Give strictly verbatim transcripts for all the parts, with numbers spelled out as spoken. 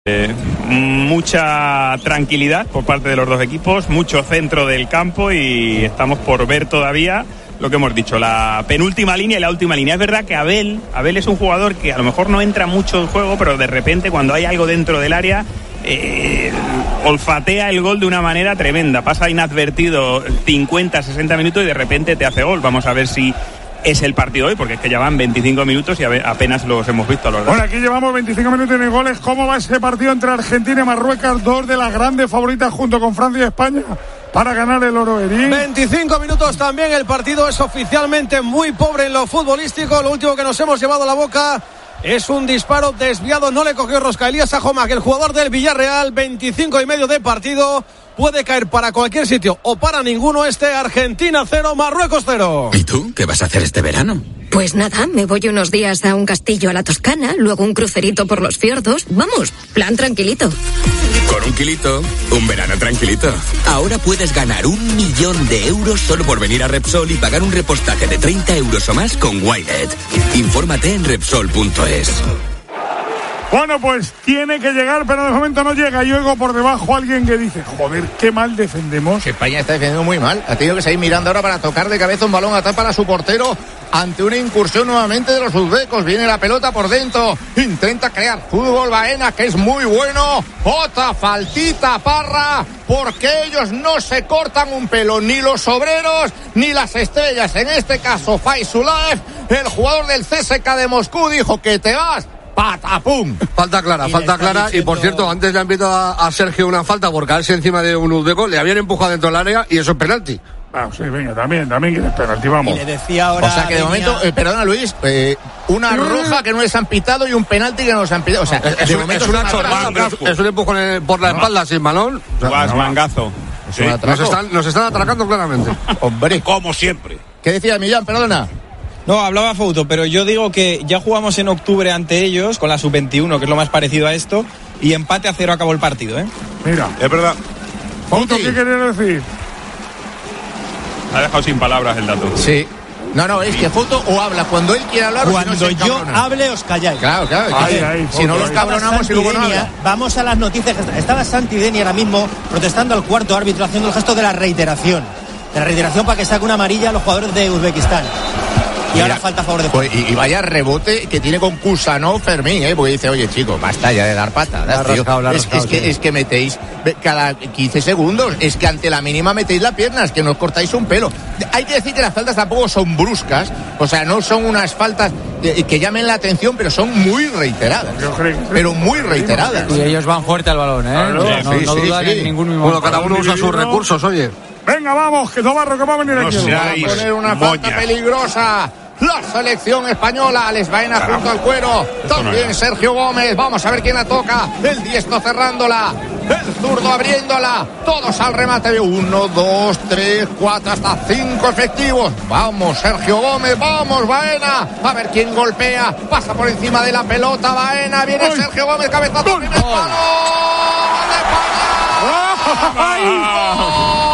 Eh, mucha tranquilidad por parte de los dos equipos, mucho centro del campo y estamos por ver todavía lo que hemos dicho, la penúltima línea y la última línea. Es verdad que Abel, Abel es un jugador que a lo mejor no entra mucho en juego, pero de repente cuando hay algo dentro del área eh, olfatea el gol de una manera tremenda, pasa inadvertido cincuenta, sesenta minutos y de repente te hace gol. Vamos a ver si es el partido hoy, porque es que ya van veinticinco minutos y apenas los hemos visto a los dos. Bueno, aquí llevamos veinticinco minutos en goles. ¿Cómo va ese partido entre Argentina y Marruecos? Dos de las grandes favoritas junto con Francia y España para ganar el oro. Erín. veinticinco minutos también. El partido es oficialmente muy pobre en lo futbolístico. Lo último que nos hemos llevado a la boca es un disparo desviado. No le cogió rosca Elías Ajomac, el jugador del Villarreal. veinticinco y medio de partido. Puede caer para cualquier sitio o para ninguno. Este Argentina cero, Marruecos cero. ¿Y tú? ¿Qué vas a hacer este verano? Pues nada, me voy unos días a un castillo a la Toscana, luego un crucerito por los fiordos. Vamos, plan tranquilito. Con un kilito, un verano tranquilito. Ahora puedes ganar un millón de euros solo por venir a Repsol y pagar un repostaje de treinta euros o más con Wilet. Infórmate en Repsol punto es. Bueno, pues tiene que llegar, pero de momento no llega. Y oigo por debajo a alguien que dice, joder, qué mal defendemos. Que España está defendiendo muy mal. Ha tenido que seguir mirando ahora para tocar de cabeza un balón atrás para su portero ante una incursión nuevamente de los uzbecos. Viene la pelota por dentro. Intenta crear fútbol Baena, que es muy bueno. Otra faltita, Parra, porque ellos no se cortan un pelo, ni los obreros, ni las estrellas. En este caso, Faizulaev, el jugador del C S K de Moscú, dijo que te vas. ¡Patapum! Falta clara, y falta clara. diciendo... Y por cierto, antes le han pedido a, a Sergio una falta por caerse encima de un uzbeco. Le habían empujado dentro del área y eso es penalti. Ah, sí, venga, también, también quieres penalti, vamos. Y le decía ahora. O sea que de venía... momento, eh, perdona Luis, eh, una roja que no les han pitado y un penalti que no les han pitado. O sea, es, de un, momento es una chorrada, pero es, es un empujón por la espalda sin balón. O sea, Vas, mangazo. Sí, nos, están, nos están atracando claramente. Hombre, como siempre. ¿Qué decía Millán? Perdona. No, hablaba Fouto, pero yo digo que ya jugamos en octubre ante ellos con la sub veintiuno, que es lo más parecido a esto, y empate a cero acabó el partido, ¿eh? Mira. Es verdad. Fouto, ¿qué querías decir? Ha dejado sin palabras el dato. Sí. No, no, es que Fouto o habla cuando él quiere hablar cuando o si no se yo encabrona. hable os calláis. Claro, claro. Ay, que, ay, si Fouto, no los ay. cabronamos y luego no habla. Vamos a las noticias. Estaba Santidenia ahora mismo protestando al cuarto árbitro, haciendo el gesto de la reiteración. De la reiteración para que saque una amarilla a los jugadores de Uzbekistán. Y Mira, ahora falta a favor de pues, y, y vaya rebote que tiene con Kusanov Fermín, ¿eh? Porque dice, oye, chicos, basta ya de dar patadas, tío. Rascado, es, rascado, es, que, sí. es que metéis cada quince segundos. Es que ante la mínima metéis la pierna, es que no os cortáis un pelo. Hay que decir que las faltas tampoco son bruscas, o sea, no son unas faltas que, que llamen la atención, pero son muy reiteradas. Yo creo que- Pero muy reiteradas. Y ellos van fuerte al balón, ¿eh? Claro, no sí, no sí, dudan sí. en ningún momento. Bueno, cada uno usa sus recursos, oye. Venga, vamos, que Navarro, que va a venir No aquí. sea- Va a Seáis poner una moñas. falta peligrosa. La selección española, les vaina junto al cuero. También Sergio Gómez. Vamos a ver quién la toca. El diestro cerrándola. El zurdo abriéndola. Todos al remate de uno, dos, tres, cuatro, hasta cinco efectivos. Vamos, Sergio Gómez. Vamos, Baena. A ver quién golpea. Pasa por encima de la pelota. Baena. Viene ¡Ay! Sergio Gómez. Cabezazo. Primer palo. ¡Gol de España! ¡Ay!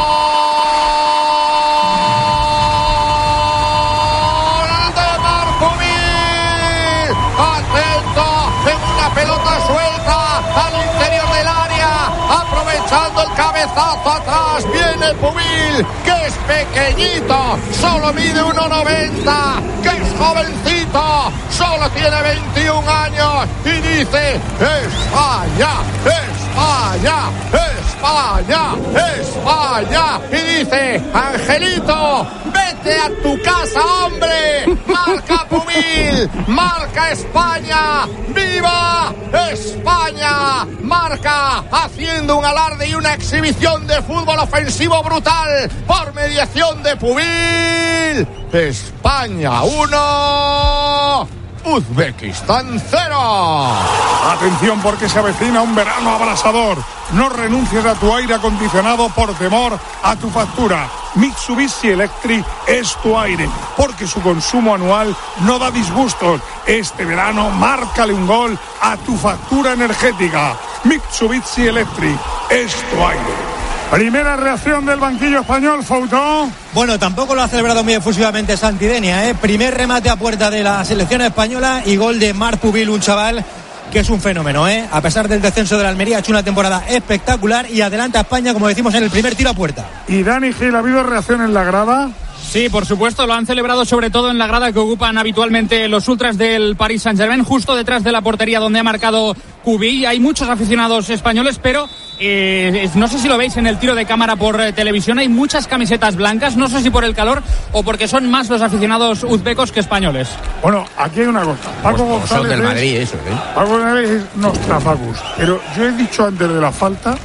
Pelota suelta al interior del área, aprovechando el cabezazo atrás, viene Pubil, que es pequeñito, solo mide uno noventa, que es jovencito, solo tiene veintiún años, y dice, España, España, España, España, y dice, Angelito, vete a tu casa, hombre, marca Pubil, marca España, ¡viva España! Marca haciendo un alarde y una exhibición de fútbol ofensivo brutal por mediación de Pubil. España uno, Uzbekistán cero. Atención porque se avecina un verano abrasador. No renuncies a tu aire acondicionado por temor a tu factura. Mitsubishi Electric es tu aire, porque su consumo anual no da disgustos. Este verano, márcale un gol a tu factura energética. Mitsubishi Electric es tu aire. Primera reacción del banquillo español, Fouto. Bueno, tampoco lo ha celebrado muy efusivamente Santidenia, ¿eh? Primer remate a puerta de la selección española y gol de Marc Pubil, un chaval que es un fenómeno, ¿eh? A pesar del descenso de la Almería, ha hecho una temporada espectacular y adelanta a España, como decimos, en el primer tiro a puerta. Y Dani Gil, ¿ha habido reacción en la grada? Sí, por supuesto, lo han celebrado sobre todo en la grada que ocupan habitualmente los ultras del Paris Saint-Germain, justo detrás de la portería donde ha marcado Cubi. Hay muchos aficionados españoles, pero eh, no sé si lo veis en el tiro de cámara por eh, televisión, hay muchas camisetas blancas, no sé si por el calor o porque son más los aficionados uzbecos que españoles. Bueno, aquí hay una cosa. Paco pues, González son del Madrid, es, eso, ¿eh? Paco González es Nostrafacus, pero yo he dicho antes de la falta,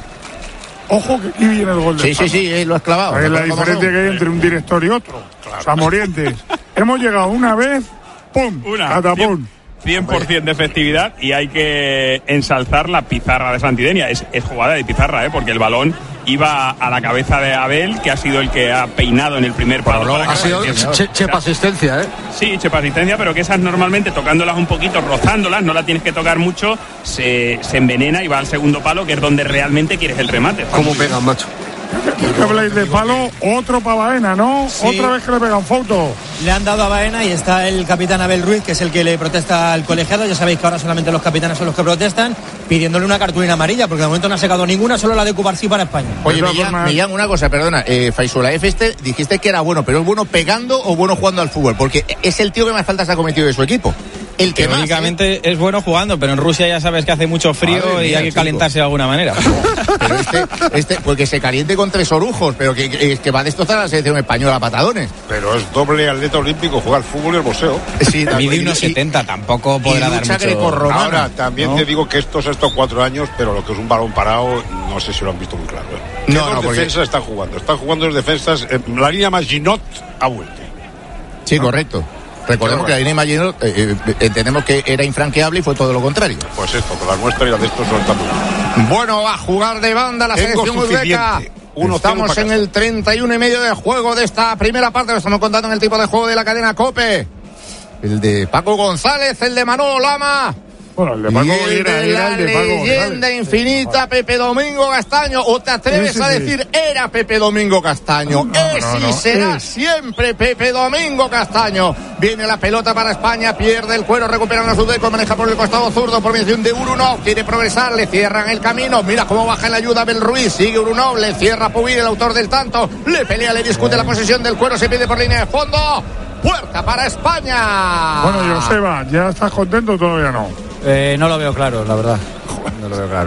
ojo que aquí viene el gol de Sí, sí, sí, eh, lo has clavado. Es la diferencia que hay entre un director y otro. Claro. Samorientes. Hemos llegado una vez, ¡pum! Una. Catapum. cien por ciento de efectividad y hay que ensalzar la pizarra de Santidenia. Es, es jugada de pizarra, ¿eh? Porque el balón iba a la cabeza de Abel, que ha sido el que ha peinado en el primer palo. Bueno, ha sido che, chepa asistencia, ¿eh? Sí, chepa asistencia, pero que esas normalmente tocándolas un poquito, rozándolas, no la tienes que tocar mucho, se, se envenena y va al segundo palo, que es donde realmente quieres el remate. ¿Cómo pegan, macho? Que habláis de palo, otro para Baena, ¿no? Sí. Otra vez que le pegan foto. Le han dado a Baena y está el capitán Abel Ruiz, que es el que le protesta al colegiado. Ya sabéis que ahora solamente los capitanes son los que protestan, pidiéndole una cartulina amarilla, porque de momento no ha sacado ninguna, solo la de Cubarsí para España. Oye, Millán, formas... Millán, una cosa, perdona, eh, Faisulaev este, dijiste que era bueno, pero ¿es bueno pegando o bueno jugando al fútbol? Porque es el tío que más faltas ha cometido de su equipo. El que Teóricamente más, ¿eh? es bueno jugando, pero en Rusia ya sabes que hace mucho frío Madre y mía, hay que chico. calentarse de alguna manera. Pero este, este, porque se caliente con tres orujos, pero que, que, que va a destrozar a la selección española a patadones. Pero es doble atleta olímpico, juega al fútbol y el boxeo. Sí, mide unos setenta, tampoco podrá dar mucho. Ahora, también ¿no? te digo que estos estos cuatro años, pero lo que es un balón parado, no sé si lo han visto muy claro. ¿eh? No, no, dos porque... defensas están jugando, están jugando los defensas, eh, la línea más Ginot ha vuelto. Sí, ¿no? Correcto. Recordemos que la línea Maginot eh, eh, entendemos que era infranqueable y fue todo lo contrario. Pues esto, con la nuestra y la de estos son también. Bueno, a jugar de banda la Tengo selección uzbeca. Estamos en el treinta y uno y medio de juego de esta primera parte. Lo estamos contando en el tipo de juego de la cadena COPE. El de Paco González, el de Manolo Lama. Bueno, el de Paco y el era, de era la el de Paco leyenda González. infinita Pepe Domingo Castaño. ¿O te atreves sí, sí, a sí. decir era Pepe Domingo Castaño? No, es no, y no, será es. siempre Pepe Domingo Castaño. Viene la pelota para España, pierde el cuero, recuperan a Uzbekos, maneja por el costado zurdo por mediación de Urunov, quiere progresar, le cierran el camino, mira cómo baja en la ayuda Abel Ruiz, sigue Urunov, le cierra Pubir, el autor del tanto, le pelea, le discute la posesión del cuero, se pide por línea de fondo, puerta para España. Bueno, Joseba, ¿ya estás contento o todavía no? Eh, no lo veo claro, la verdad. No lo veo claro.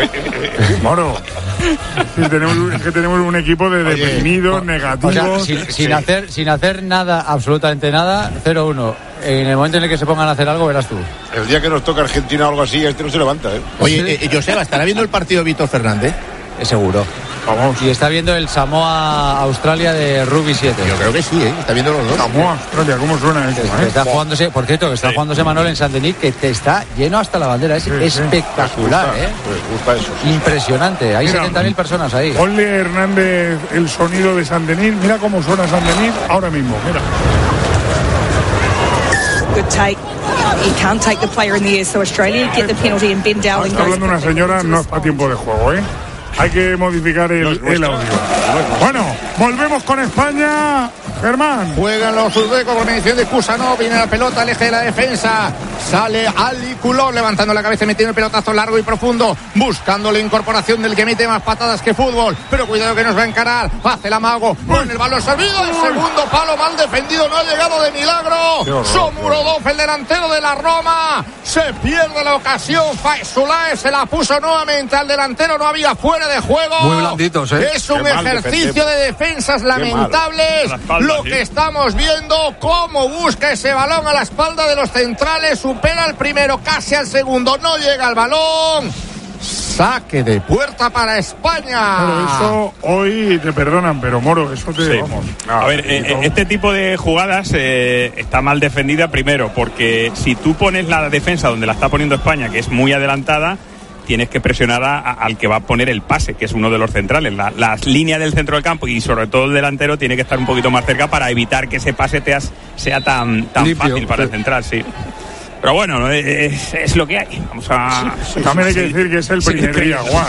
Moro, es, tenemos, es que tenemos un equipo de deprimidos, negativos. O sea, sin, sin, sí. hacer, sin hacer nada, absolutamente nada, cero uno. En el momento en el que se pongan a hacer algo, verás tú. El día que nos toca Argentina o algo así, este no se levanta, ¿eh? Oye, eh, Joseba, ¿estará viendo el partido Víctor Fernández? Es seguro. Vamos. Y está viendo el Samoa-Australia de Rugby siete. Yo creo que sí, ¿eh? Está viendo los dos. Samoa-Australia, ¿cómo suena eso? Que, que está jugándose, por cierto, que está sí. jugándose Manuel en Saint-Denis, que te está lleno hasta la bandera. Es sí, espectacular, sí. ¿eh? Pues gusta eso. Sí. Impresionante. Hay setenta mil personas ahí. Ponle Hernández el sonido de Saint-Denis. Mira cómo suena Saint-Denis ahora mismo. Mira. Good take. He can't take the player in the air, so Australia get the penalty and Ben Dowling Está hablando una señora, no es para tiempo de juego, ¿eh? Hay que modificar el, no el audio. No bueno, volvemos con España. Germán. Juegan los uzbekos por mediación de Kusanov. Viene la pelota al eje de la defensa. Sale Ali Kulov levantando la cabeza, metiendo el pelotazo largo y profundo. Buscando la incorporación del que mete más patadas que fútbol. Pero cuidado que nos va a encarar. Hace el amago. Pone el balón servido. El segundo palo mal defendido. No ha llegado de milagro. Somurodov, el delantero de la Roma. Se pierde la ocasión. Faisulaev se la puso nuevamente al delantero. No había fuera de juego. Muy blanditos, ¿eh? Es un ejercicio de defensas lamentables. Lo que estamos viendo, cómo busca ese balón a la espalda de los centrales, supera al primero, casi al segundo, no llega al balón. Saque de puerta para España. Pero eso hoy te perdonan, pero Moro, eso te... Sí. Vamos. A ver, eh, este tipo de jugadas eh, está mal defendida primero, porque si tú pones la defensa donde la está poniendo España, que es muy adelantada, tienes que presionar a, a, al que va a poner el pase, que es uno de los centrales. La, las líneas del centro del campo y sobre todo el delantero tiene que estar un poquito más cerca para evitar que ese pase te has, sea tan, tan Limpio, fácil para sí. el central, sí. Pero bueno, es, es lo que hay. Vamos a... Sí, sí, También sí, hay que decir que es el primer sí, día, Guas.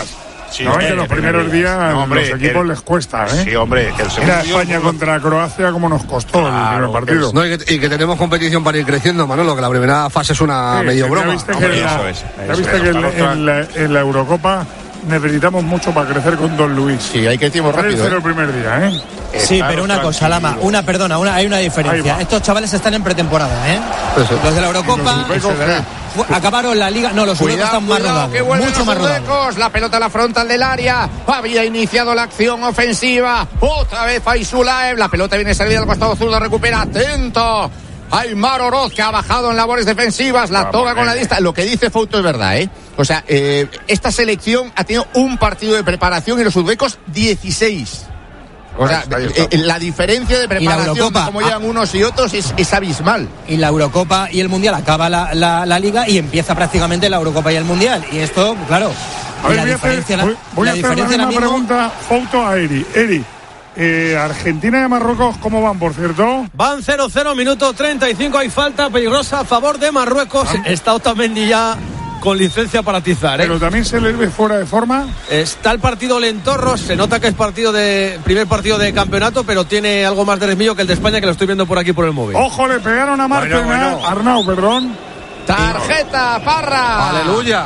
Sí, no, hombre, es que los primeros días. días no, hombre, los equipos el, les cuesta, ¿eh? Sí, hombre, el segundo. Mira España día, contra Croacia, como nos costó claro, el primer partido. Es, no, y, que, y que tenemos competición para ir creciendo, Manolo, que la primera fase es una sí, medio ya broma. Viste no, que hombre, la, eso es, ya eso viste es, que en, otra... en, la, en la Eurocopa necesitamos mucho para crecer con Don Luis. Sí, hay que tiempo rápido. ¿eh? El primer día, ¿eh? Sí, pero una cosa, Lama, una, perdona, una, hay una diferencia. Estos chavales están en pretemporada, ¿eh? Eso. Los de la Eurocopa fue, acabaron la liga. No, los suecos están más rodados. Que mucho más rodados. La pelota a la frontal del área. Había iniciado la acción ofensiva. Otra vez Faisulaev. La pelota viene salida al costado zurdo. Recupera. Atento. Aymar Oroz, que ha bajado en labores defensivas. La toca con la lista. Lo que dice Fouto es verdad, ¿eh? O sea, eh, esta selección ha tenido un partido de preparación y los uzbecos dieciséis. O sea, eh, la diferencia de preparación Eurocopa, como llevan unos y otros es, es abismal. Y la Eurocopa y el Mundial acaba la, la, la Liga y empieza prácticamente la Eurocopa y el Mundial. Y esto, claro. A ver, voy a hacer, la, voy, voy la a hacer la misma mismo... pregunta, Fouto, a Eri. Eri, eh, Argentina y Marruecos, ¿cómo van, por cierto? Van cero cero, minuto treinta y cinco. Hay falta peligrosa a favor de Marruecos. ¿Ah? Está Otamendi ya con licencia para atizar, ¿eh? Pero también se les ve fuera de forma. Está el partido lentorro, se nota que es partido de primer partido de campeonato, pero tiene algo más de desmillo que el de España, que lo estoy viendo por aquí por el móvil. Ojo, le pegaron a Martín, bueno, bueno. Arnau, perdón. Tarjeta, Parra. Aleluya.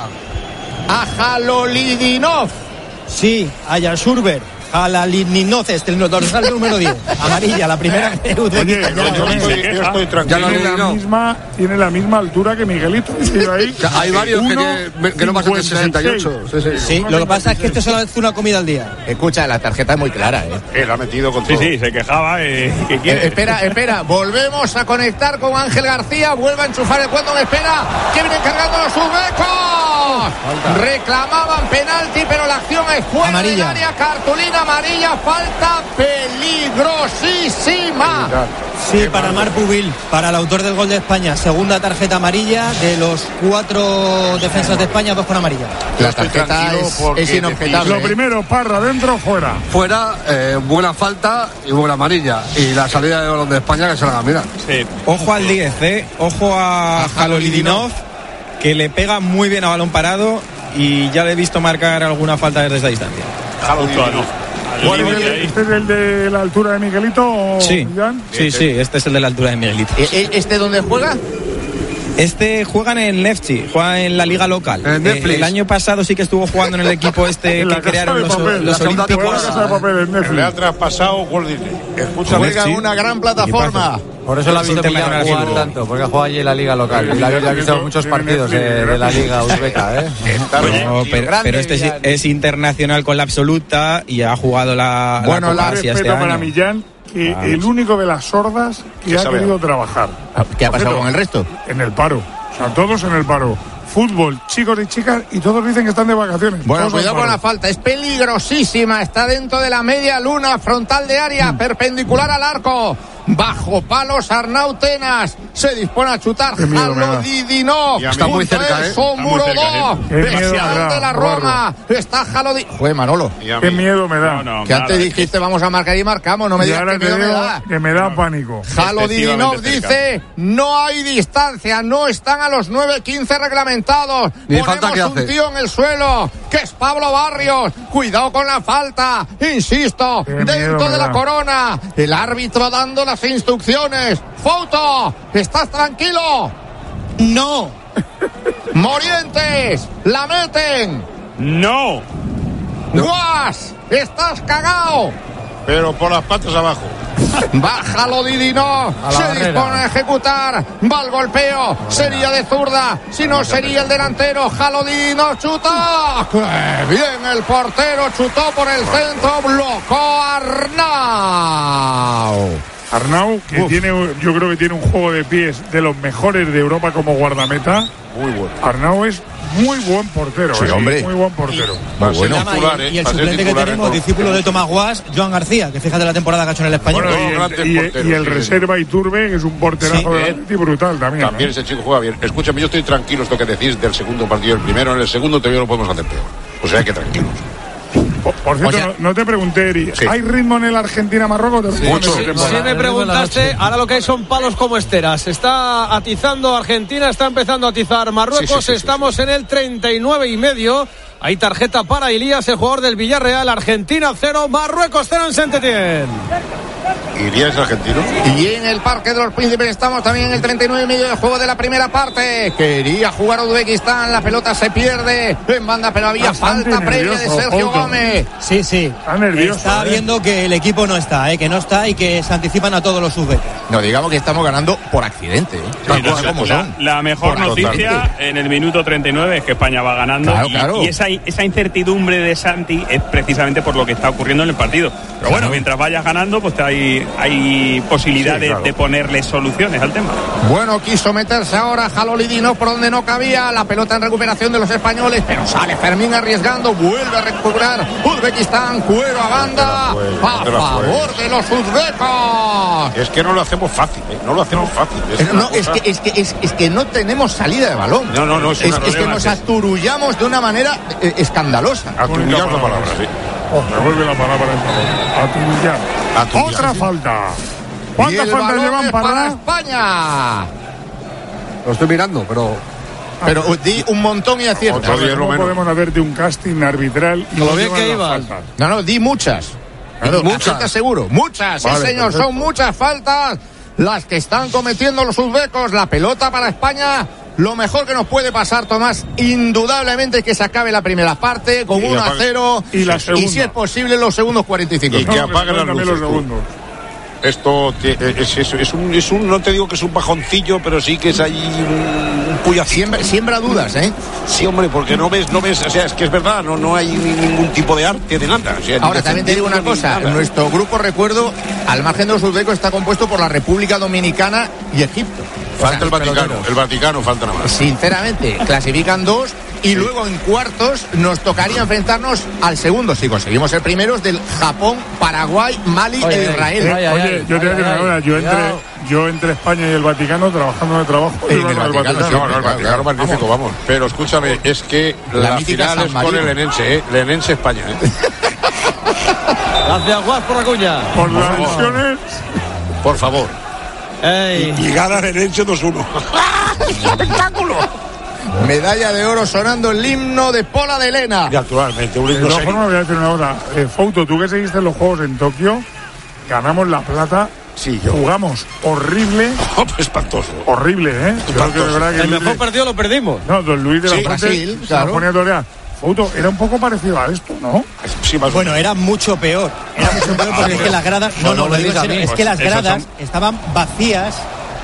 A Jalolidinov. Sí, a Yansurber. A la Lininov, este el dorsal número diez. Amarilla, la primera. Oye, yo, yo, estoy, yo estoy tranquilo. Tiene la, misma, tiene la misma altura que Miguelito. Ahí. Hay varios uno, que, que no pasan de sesenta y ocho. Sí, sí. sí, lo que pasa es que este solo hace una comida al día. Escucha, la tarjeta es muy clara, ¿eh? Él ha metido con sí, todo. Sí, sí, se quejaba. Eh, ¿qué quiere? Eh, espera, espera. Volvemos a conectar con Ángel García. Vuelve a enchufar el cuento. Espera. Que vienen cargando los uzbecos. Reclamaban penalti, pero la acción es fuera amarilla. Del área. Cartulina amarilla. Falta peligrosísima. Sí, para Mar Pubil, para el autor del gol de España. Segunda tarjeta amarilla de los cuatro defensas de España, dos con amarilla. La tarjeta es, es inobjetable. Lo primero, Parra, dentro o fuera. Fuera, eh, buena falta y buena amarilla. Y la salida de balón de España que se la mira. Sí. Ojo al diez, ¿eh? Ojo a Jalolidinov, que le pega muy bien a balón parado y ya le he visto marcar alguna falta desde esta distancia. Jalolidinov. ¿Cuál es el, ¿Este es el de la altura de Miguelito? O sí, Jan? sí, sí, este es el de la altura de Miguelito. ¿Este dónde juega? Este juega en Lefty, juega en la liga local. Eh, el año pasado sí que estuvo jugando en el equipo este que crearon los, papel, los olímpicos. Le ha traspasado Walt Disney. Escucha, juega en una gran plataforma. Por eso la ha visto Millán jugar tanto, porque ha jugado allí en la liga local. Y la ha visto muchos partidos de, de la liga uzbeca, ¿eh? No, pero, pero este es, es internacional con la absoluta y ha jugado la. Bueno, la, la respeto este para Millán. Que ah, el único de las sordas que ha sabe? querido trabajar. ¿Qué ha pasado con el resto? En el paro. O sea, todos en el paro. Fútbol, chicos y chicas, y todos dicen que están de vacaciones. Bueno, cuidado con la falta, es peligrosísima. Está dentro de la media luna, frontal de área, mm. perpendicular al arco. Bajo palos, Arnau Tenas se dispone a chutar. Jalolidinov está muy cerca, ¿eh? Muro dos, presión de la Roma. Está Jalolidinov. Joder, Manolo, qué miedo me da. No, no, que antes dijiste vamos a marcar y marcamos. No me digas que miedo me da. Que me da pánico. Jalolidinov dice no hay distancia, no están a los nueve quince reglamentados. Ni Ponemos falta que un hace. tío en el suelo, que es Pablo Barrios. Cuidado con la falta, insisto, qué dentro de la corona. El árbitro dando la las instrucciones. Fouto, ¿estás tranquilo? No. Morientes, la meten. No. Guas, estás cagao. Pero por las patas abajo. Bájalo, Didino. Se barrera. Dispone a ejecutar. Va al golpeo. Sería de zurda. Si no, sería el delantero. Jalodino chuta. Bien, el portero chutó por el centro. Blocó Arnau. Arnau, que Uf. tiene, yo creo que tiene un juego de pies de los mejores de Europa como guardameta. Muy bueno. Arnau es muy buen portero, sí, ¿eh? hombre. Muy buen portero. Muy bueno. Titular, ¿eh? Y el suplente que tenemos, discípulo de Tomás Guas, Joan García, que fíjate la temporada que ha hecho en el Español. Bueno, y, el, y, porteros, y el sí, reserva Iturbe, que es un porterazo sí, de Atleti brutal también. También ¿no? ese chico juega bien. Escúchame, yo estoy tranquilo esto que decís del segundo partido. El primero, en el segundo todavía lo podemos hacer peor. O sea, que tranquilos. Por, por cierto, o sea, no, no te pregunté, Eri, sí. ¿hay ritmo en el Argentina-Marruecos? Sí, mucho. Sí, sí me preguntaste, ahora lo que hay son palos como esteras. Está atizando Argentina, está empezando a atizar Marruecos, sí, sí, sí, estamos sí, sí. en el treinta y nueve y medio. Hay tarjeta para Ilías, el jugador del Villarreal. Argentina cero, Marruecos cero en Saint-Étienne. ¿Iría es argentino? Y en el Parque de los Príncipes estamos también en el treinta y nueve y medio de juego de la primera parte. Quería jugar Uzbekistán, la pelota se pierde en banda, pero había Bastante falta previa de nervioso, Sergio Couto. Gómez. Sí, sí. Está nervioso, Está ¿eh? viendo que el equipo no está, ¿eh? que no está y que se anticipan a todos los uzbecos. No digamos que estamos ganando por accidente. ¿eh? Las Sí, cosas la, como la- son. la mejor Por noticia totalmente. en el minuto treinta y nueve es que España va ganando. Claro, y, claro. y esa, esa incertidumbre de Santi es precisamente por lo que está ocurriendo en el partido. Pero bueno, mientras vayas ganando, pues hay, hay posibilidad Sí, de, claro. de ponerle soluciones al tema. Bueno, quiso meterse ahora Jalolidinov por donde no cabía. La pelota en recuperación de los españoles, pero sale Fermín arriesgando. Vuelve a recuperar Uzbekistán. Cuero a banda. No te la juegues, A no te la favor de los uzbecos. Es que no lo hacemos fácil, ¿eh? No lo hacemos fácil. Es, Eh, una No, es cosa- que, es, que, es, es que no tenemos salida de balón. No, no, no, es Es, una es que problema, nos es- aturullamos de una manera eh, escandalosa. Aturullar la palabra, sí. Oh, me vuelve la palabra aturullar. Aturullar. Otra falta. Y ¿Cuántas el faltas balón llevan es para? para España? Lo estoy mirando, pero Pero uh, di un montón y acierta. Otro día lo ¿Cómo menos. podemos haber de un casting arbitral y Lo no bien llevan que las ibas. faltas? No, no, di muchas. Claro, Muchas. acierta seguro. Muchas, sí, Vale, señor. perfecto. Son muchas faltas las que están cometiendo los uzbecos. La pelota para España. Lo mejor que nos puede pasar, Tomás, indudablemente es que se acabe la primera parte con Y uno a apague- cero. y la Y segunda. si es posible, los segundos cuarenta y cinco. Y que No, apaguen se las también luces, los tú. segundos. Esto te- es, es, es, un, es un, no te digo que es un bajoncillo, pero sí que es ahí un, un puyacito. Siembra, siembra dudas, ¿eh? Sí, hombre, porque no ves, no ves, o sea, es que es verdad, no, no hay ni- ningún tipo de arte de nada. O sea, ni Ahora, también te digo una defendiendo cosa. ni nada. Nuestro grupo, recuerdo, al margen de los uzbecos, está compuesto por la República Dominicana y Egipto. O sea, Falta el los Vaticano, peloteros. el Vaticano falta nada más. Sinceramente, clasifican dos y luego en cuartos nos tocaría enfrentarnos al segundo. Si conseguimos el primero es del Japón, Paraguay, Mali Oye, e Israel. ay, ay, Oye, ay, yo te ay, digo ay, una cosa, yo entre, cuidado. yo entre España y el Vaticano, trabajando en el trabajo, En yo el voy al Vaticano, Vaticano. No, no, el Vaticano magnífico, vamos. Pero escúchame, es que La la, mítica final San es con Marino. el Lenense, ¿eh? Lenense España, ¿eh? Gracias, Guas, por Acuña. Por las lesiones, Por favor. Ey. Y gana Lenense dos uno. ¡Espectáculo! Medalla de oro sonando el himno de Pola de Elena. Naturalmente, un de himno todas serio. formas voy a decir una cosa. Eh, Fouto, tú que seguiste los Juegos en Tokio, ganamos la plata, Sí, yo. jugamos horrible, Oh, pues espantoso. horrible, ¿eh? Yo creo que de verdad que El Luis mejor de- partido lo perdimos. No, don Luis de la Sí, Fuente Brasil, se claro. nos ponía a torear. Fouto, era un poco parecido a esto, ¿no? Sí, más o Bueno, menos. era mucho peor. Era mucho peor porque es que las gradas. No, no, lo digo en serio, es que las Esos gradas son- estaban vacías.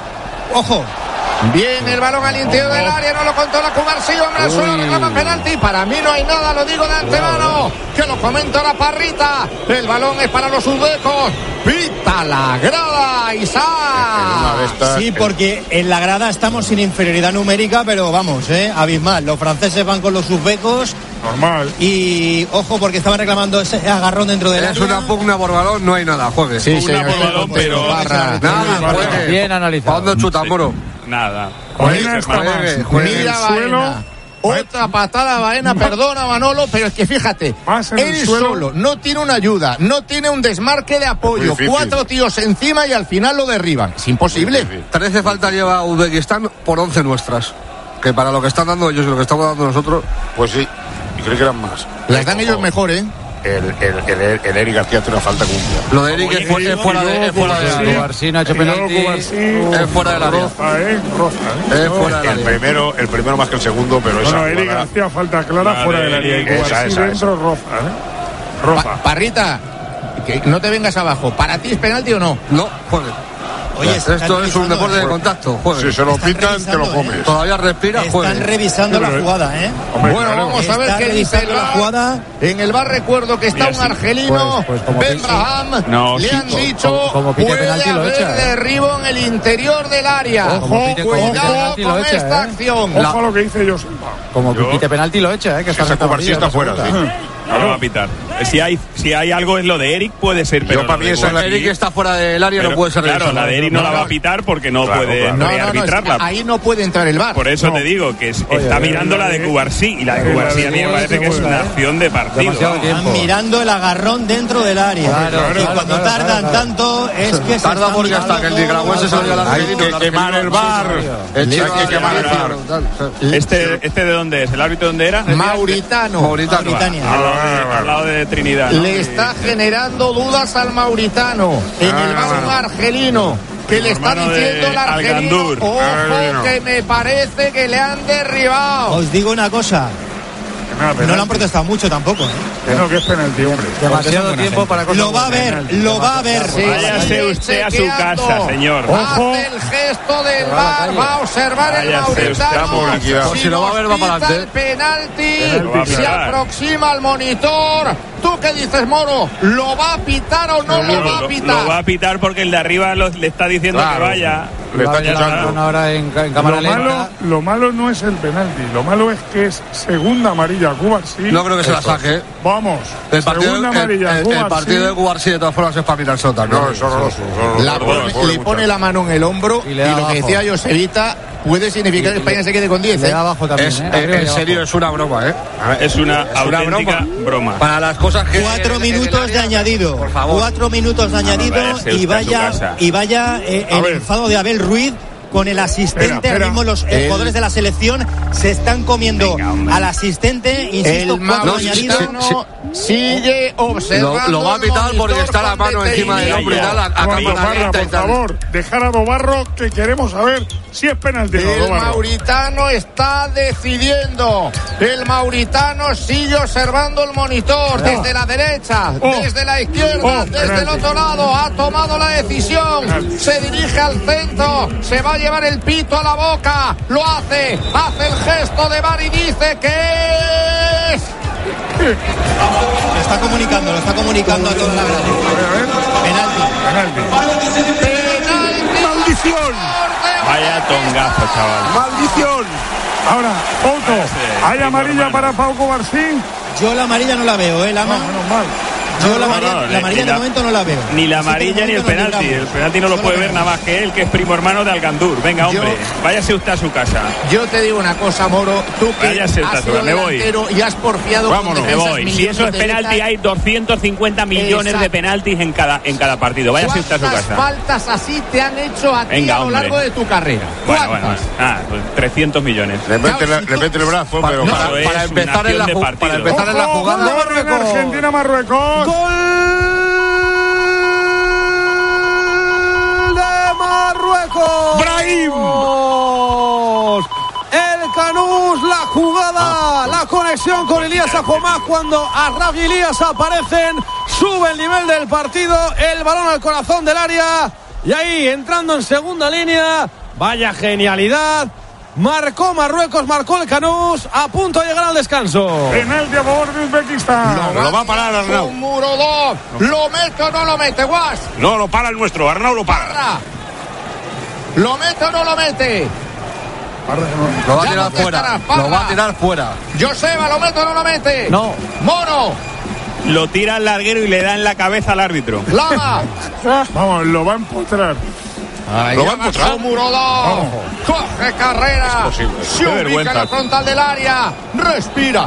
Ojo, Viene el balón al interior del área, no lo controla Cubarsí, hombre al suelo, reclama penalti. Para mí no hay nada, lo digo de antemano. Que lo comenta la Parrita. El balón es para los uzbecos. Pita la grada, En una de Isaac. estas- sí, porque en la grada estamos sin inferioridad numérica, pero vamos, eh, abismal. Los franceses van con los uzbecos Normal. y ojo porque estaban reclamando ese agarrón dentro del es área. una pugna por balón, no hay nada, juegue. Sí, Una señor. por balón, pero- Parra. Nada, juegue. Bien analizado. ¿Para dónde chuta, Moro? Nada. Baena está juegue, más juegue. en el Mira suelo. Baena. Otra patada a Baena, perdona Manolo, pero es que fíjate, Más en el él suelo. solo no tiene una ayuda, no tiene un desmarque de apoyo, Es muy difícil. cuatro tíos encima y al final lo derriban. Es imposible. trece faltas lleva Uzbekistán por once nuestras. Que para lo que están dando ellos y lo que estamos dando nosotros. Pues sí, y creo que eran más. Las dan ellos mejor, ¿eh? El, el, el, el Eric García hace una falta con un día. Lo de Eric es, fu- es fuera de, es fuera de área. Cubarsí no ha hecho Y luego penalti. Cubarsí, Es fuera del área. roza, ¿eh? Roza, ¿eh? Es fuera del El área. primero, el primero más que el segundo, pero No, esa no, Eric jugada- García, falta clara La fuera de del área. Y Eric, Cubarsí esa, esa, dentro, roza, ¿eh? Roza. Pa- Parrita, que no te vengas abajo. ¿Para ti es penalti o no? No, juegue. Oye, están Esto es un revisando, deporte de eh. contacto, juegue. Si se lo Están pitan, te lo revisando, comes. Todavía respira, Están juegue. revisando Sí, la pero- jugada, ¿eh? Hombre, Bueno, claro. vamos a ver Está qué dice revisando el la VAR. jugada. En el bar recuerdo que está Mira, un sí. argelino, Pues- pues como Ben pite- Braham. No, Le sí, han como- dicho como- como pite puede penalti lo haber echa, ¿eh? derribo en el interior del área. Ojo, como pite- como pite Cuidado penalti lo con echa, esta ¿eh? acción. Ojo a lo que dice Josep. Como Yo- que quite penalti lo echa, ¿eh? Que está Esa Cubarsí está fuera, sí. No lo va a pitar. Si hay, si hay algo es lo de Eric, puede ser, pero yo para mí esa es la Eric está fuera del área, pero, no puede ser. Claro, la de Eric no, no la va a pitar porque no claro, puede claro. rearbitrarla. No, no, no, ahí no puede entrar el V A R. Por eso no. te digo que es, Oye, está mirando la de Cubarsí y la de Cubarsí a mí me parece que es una acción de partido. Están mirando el agarrón dentro del área. Claro, y claro, cuando claro, tardan claro, claro. tanto es que tarda se porque hasta que el nicaragüense se vaya a la Hay que quemar el V A R. Hay que quemar el V A R. Este, este de dónde es, el árbitro dónde era? Mauritano. Mauritano. Al lado de Trinidad. Le está generando dudas al mauritano en el balón argelino, que le está diciendo al argelino, ojo que me parece que le han derribado. Os digo una cosa, no le han protestado mucho tampoco, ¿eh? Que no, que es penalti, hombre. Demasiado tiempo para cosas. Lo va a ver, penalti. lo va a ver. Sí, váyase usted a su casa, señor. Ojo. Hace el gesto del V A R, va a observar el mauritano. Si, si lo va a ver, va para adelante. El penalti, se aproxima al monitor. ¿Tú qué dices, Moro? ¿Lo va a pitar o no, no lo va a pitar? Lo, lo va a pitar porque el de arriba lo, le está diciendo claro, que vaya. Le está escuchando. Ahora en, en cámara lo, malo, lo malo no es el penalti, lo malo es que es segunda amarilla Cubarsí. No creo que se la saque. Vamos, el partido, segunda amarilla el, el, el partido de Cubarsí de todas formas es para mirarse otra. No, es horroroso. La pone, le pone la mano en el hombro y, y lo que decía Josevita puede significar que España se quede con diez. ¿eh? Abajo también, es, ¿eh? En serio, es una broma, ¿eh? Es una es auténtica una broma. broma. Para las cosas que... Cuatro minutos de añadido. Por favor. Cuatro minutos de añadido y vaya, y vaya eh, el enfado de Abel Ruiz con el asistente. Espera, espera. Ahora mismo los el... jugadores de la selección se están comiendo Venga, al asistente. Insisto, el cuatro añadidos. No, sigue observando. Lo, lo va a pitar porque está la mano encima del hombro y tal. A, a Barra, por favor, dejar a Dobarro, que queremos saber si es penalti. El no, mauritano está decidiendo. El mauritano sigue observando el monitor desde la derecha, oh. desde la izquierda, oh, desde penalti. el otro lado. Ha tomado la decisión. Penalti. Se dirige al centro. Se va a llevar el pito a la boca. Lo hace. Hace el gesto de V A R y dice que es. Lo está comunicando, lo está comunicando a toda la grada. Penalti. Penalti. Penalti. Maldición. Vaya tongazo, chaval. Maldición. Ahora, Otto, ¿hay amarilla para Pau Cubarsí? Yo la amarilla no la veo, ¿eh? La no, menos mal. Yo la amarilla, no, no, la amarilla de momento no la veo. Ni la amarilla ni el penalti. El penalti no lo puede ver nada más que él, que es primo hermano de Algandur. Venga, hombre, yo, váyase usted a su casa. Yo te digo una cosa, Moro. Tú que váyase has sido me voy. Y has porfiado. Vámonos, me voy. Si eso es penalti, hay doscientos cincuenta millones Exacto. de penaltis en cada, en cada partido. Váyase usted a su casa. ¿Cuántas faltas así te han hecho a ti Venga, a lo largo hombre. de tu carrera? Bueno, bueno, bueno. Ah, pues trescientos millones. Le mete, claro, le mete el brazo, para, pero no, para, para empezar en la jugada. Para empezar en la jugada. Argentina-Marruecos. ¡Gol! Marruecos. Brahim. El Canús, la jugada, la conexión con Elías Ajomás cuando Arraf y Elías aparecen, sube el nivel del partido, el balón al corazón del área y ahí entrando en segunda línea, vaya genialidad. Marcó Marruecos, marcó el Canús, a punto de llegar al descanso. Penalti a favor de Uzbekistán. No, lo va a parar Arnau. Un muro dos. ¿Lo mete o no lo mete, Guas? No, lo para el nuestro, Arnau lo para. para. ¿Lo mete o no lo mete? Lo va a tirar fuera. Lo va a tirar fuera. Joseba, ¿lo mete o no lo mete? No. Mono. Lo tira al larguero y le da en la cabeza al árbitro. Lama. Vamos, lo va a empotrar. Ahí lo va a empotrar. Coge carrera. Es posible. Se ubica vergüenza. En la frontal del área. Respira.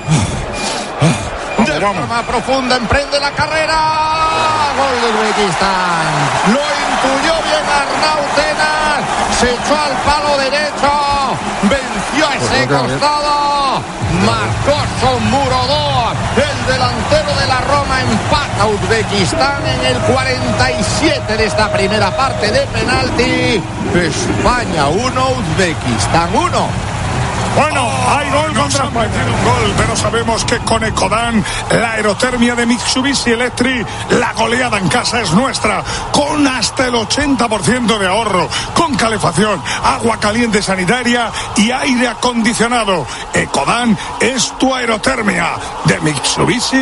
De vamos, forma vamos. profunda emprende la carrera. Gol de Uzbekistán. Lo intuyó bien Arnau Tenas. Se echó al palo derecho. Venció a ese costado. Marcó Somuro dos. El delantero de la Roma empata a Uzbekistán en el cuarenta y siete de esta primera parte de penalti. España uno, Uzbekistán uno. Bueno, oh, hay gol contra España. Un gol, pero sabemos que con Ecodan, la aerotermia de Mitsubishi Electric, la goleada en casa es nuestra, con hasta el ochenta por ciento de ahorro, con calefacción, agua caliente sanitaria y aire acondicionado. Ecodan es tu aerotermia de Mitsubishi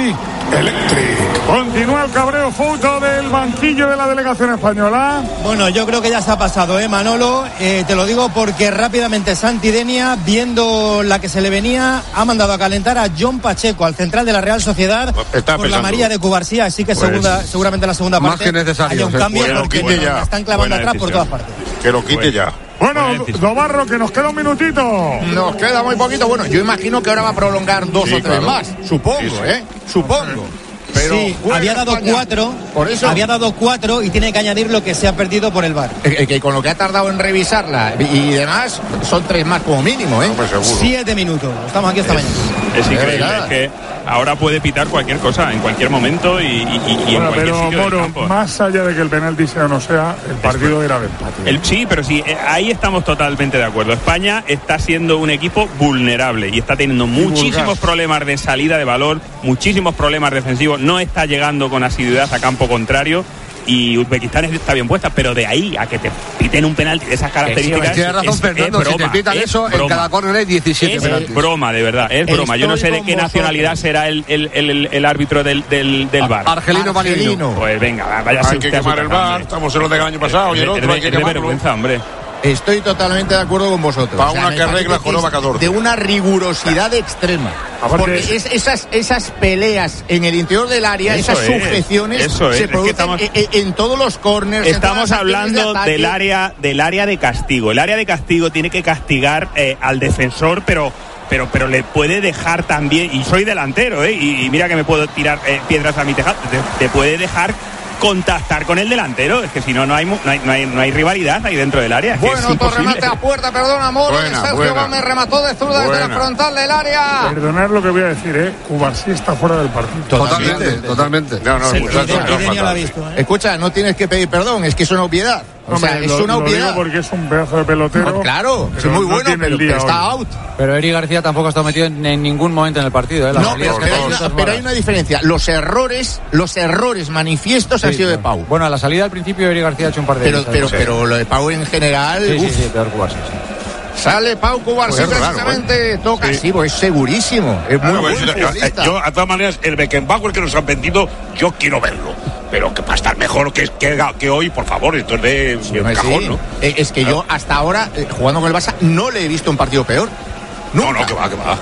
Electric. Continúa el cabreo foto del banquillo de la delegación española. Bueno, yo creo que ya se ha pasado, ¿eh, Manolo? Eh, te lo digo porque rápidamente Santi Denia, viendo la que se le venía, ha mandado a calentar a John Pacheco, al central de la Real Sociedad, Está por pensando. la amarilla de Cubarsí, así que Pues, segunda, seguramente la segunda más parte que necesario, haya un se cambio puede, porque lo quite bueno, ya. están clavando Buena atrás por decisión. todas partes. Que lo quite Bueno. ya. Bueno, Dobarro, que nos queda un minutito. Nos queda muy poquito. Bueno, yo imagino que ahora va a prolongar dos Sí, o tres claro. más. Supongo, Sí, sí. ¿eh? Supongo. Pero sí, juega había dado España. cuatro, Por eso. había dado cuatro y tiene que añadir lo que se ha perdido por el V A R. Eh, que con lo que ha tardado en revisarla y demás, son tres más como mínimo, ¿eh? No, pues seguro. Siete minutos. Estamos aquí esta mañana. Es increíble, verdad. es que ahora puede pitar cualquier cosa en cualquier momento y, y- y- y en Bueno, cualquier pero sitio del Moro, campo. más allá de que el penalti sea o no sea, el partido era de empate. El- sí, pero sí, eh, ahí estamos totalmente de acuerdo. España está siendo un equipo vulnerable y está teniendo muchísimos vulgar. problemas de salida de balón, muchísimos problemas defensivos, no está llegando con asiduidad a campo contrario y Uzbekistán está bien puesta, pero de ahí a que te piten un penalti de esas características Tienes razón, es, Fernando, es si te broma, pitan es eso, en broma. cada córner hay diecisiete Es penaltis. broma, de verdad, es broma. Yo no sé de qué con nacionalidad vosotros. será el, el, el, el árbitro del, del, del V A R. Argelino Valentino. Argelino. Pues venga, vaya Hay que quemar el bar. Estamos en lo del año pasado y el otro hay que Es de quemarlo. vergüenza, hombre. Estoy totalmente de acuerdo con vosotros. Pa' una me que parece arregla que joroba es catorce. de una rigurosidad extrema. Aparte- Porque es, esas, esas peleas en el interior del área, Eso esas es, sujeciones, eso es, se es que producen estamos- en, en- en todos los corners. en Estamos todas las acciones hablando de ataque. del área del área de castigo. El área de castigo tiene que castigar eh, al defensor, pero pero pero le puede dejar también. Y soy delantero, ¿eh? Y, y mira que me puedo tirar eh, piedras a mi tejado. Te, te puede dejar contactar con el delantero. Es que si no no hay mu- no hay, no hay, no hay rivalidad ahí dentro del área. Es que Bueno, es imposible. remate a puerta, perdona, Moro. Buena, Sergio buena. Gómez remató de zurda desde la Buena. frontal del área. Perdonad lo que voy a decir, ¿eh? Cubarsí está fuera del partido. Totalmente, totalmente. No, no, Sí, el muchacho Denia- era Denia lo ha fatal. visto, ¿eh? Escucha, no tienes que pedir perdón, es que es una obviedad. O Hombre, sea, es lo- una lo obviedad. digo porque es un pedazo de pelotero. No, claro, pero es muy no bueno, tiene pero, el día pero está hoy. out. Pero Eric García tampoco ha estado metido en, en ningún momento en el partido, ¿eh? Las No, salidas pero, que pero ha hay tenido una, son pero hay malas. una diferencia. Los errores, los errores manifiestos han Sí, sido de claro. Pau. Bueno, a la salida al principio Eric García ha hecho un par de Pero, ellas, pero, sí. pero lo de Pau en general. Sí, sí, uf. sí, peor Cubarsí, sí. Sale Pau Cubarsí Pues es raro, precisamente. Toca, Sí. sí, pues es segurísimo. Es muy Bueno, buen pues, yo, futbolista. yo, a todas maneras, el Beckenbauer que nos han vendido, yo quiero verlo. Pero que para estar mejor que, que, que hoy, por favor, entonces de, Sí, de hombre, cajón, sí. ¿no? Eh, Es que yo hasta ahora, eh, jugando con el Barça, no le he visto un partido peor. No, Nunca. no, que va, que va.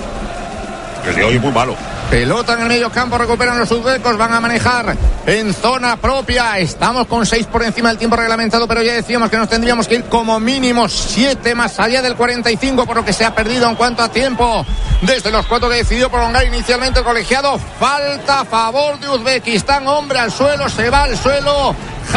El de hoy es muy malo. Pelota en el medio campo, recuperan los uzbecos, van a manejar en zona propia. Estamos con seis por encima del tiempo reglamentado, pero ya decíamos que nos tendríamos que ir como mínimo siete más allá del cuarenta y cinco, por lo que se ha perdido en cuanto a tiempo. Desde los cuatro que decidió prolongar inicialmente el colegiado, falta a favor de Uzbekistán, hombre al suelo, se va al suelo.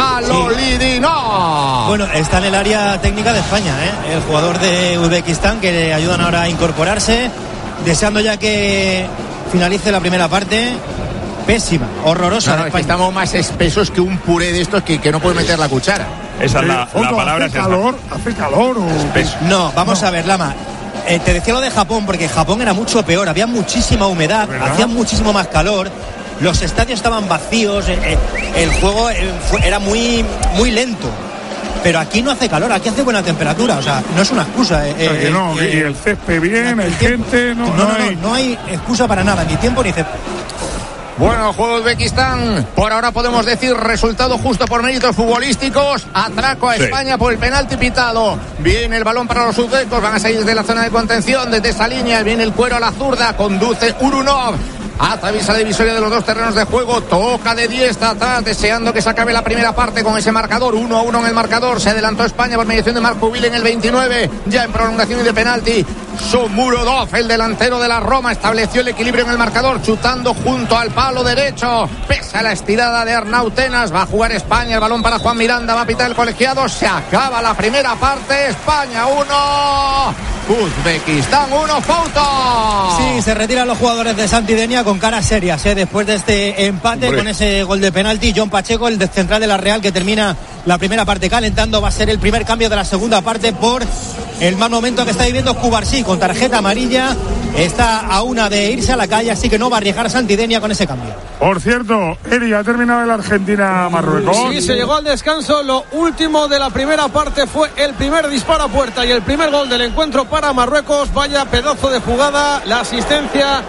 Jalolidinov. Bueno, está en el área técnica de España, ¿eh? El jugador de Uzbekistán que le ayudan ahora a incorporarse, deseando ya que finalice la primera parte. Pésima, horrorosa. No, no, de es que España. estamos más espesos que un puré de estos que, que no puede meter la cuchara. Esa es Eh, la, la Foto, palabra. ¿hace es esa. calor? ¿Hace calor? O... No, vamos a ver, Lama. Eh, te decía lo de Japón, porque Japón era mucho peor, había muchísima humedad, ¿Verdad? hacía muchísimo más calor, los estadios estaban vacíos, eh, eh, el juego eh, fue- era muy, muy lento. Pero aquí no hace calor, aquí hace buena temperatura, o sea, no es una excusa. eh, O sea, que eh, no, eh, y el césped bien, el hay tiempo- gente, no, no, no no, no, hay... no hay excusa para nada, ni tiempo ni césped. Bueno, juego de Uzbekistán. Por ahora podemos decir resultado justo por méritos futbolísticos. Atraco a Sí. España por el penalti pitado. Viene el balón para los uzbecos. Van a salir desde la zona de contención, desde esa línea. Viene el cuero a la zurda. Conduce Urunov. Atraviesa la divisoria de los dos terrenos de juego. Toca de diestra atrás, deseando que se acabe la primera parte con ese marcador. uno a uno en el marcador. Se adelantó España por mediación de Marco Vil en el veintinueve. Ya en prolongación y de penalti. Shomurodov, el delantero de la Roma, estableció el equilibrio en el marcador, chutando junto al palo derecho. Pese a la estirada de Arnau Tenas, va a jugar España. El balón para Juan Miranda. Va a pitar el colegiado. Se acaba la primera parte. España uno. Uzbekistán uno. Foto. Sí, se retiran los jugadores de Santi Denia con caras serias, ¿eh? Después de este empate. Hombre. Con ese gol de penalti. John Pacheco, el de central de la Real, que termina la primera parte calentando, va a ser el primer cambio de la segunda parte por el mal momento que está viviendo Cubarsí, con tarjeta amarilla. Está a una de irse a la calle, así que no va a arriesgar Santi Denia con ese cambio. Por cierto, Eri, ha terminado el Argentina-Marruecos. Sí, se llegó al descanso. Lo último de la primera parte fue el primer disparo a puerta y el primer gol del encuentro para Marruecos. Vaya pedazo de jugada. La asistencia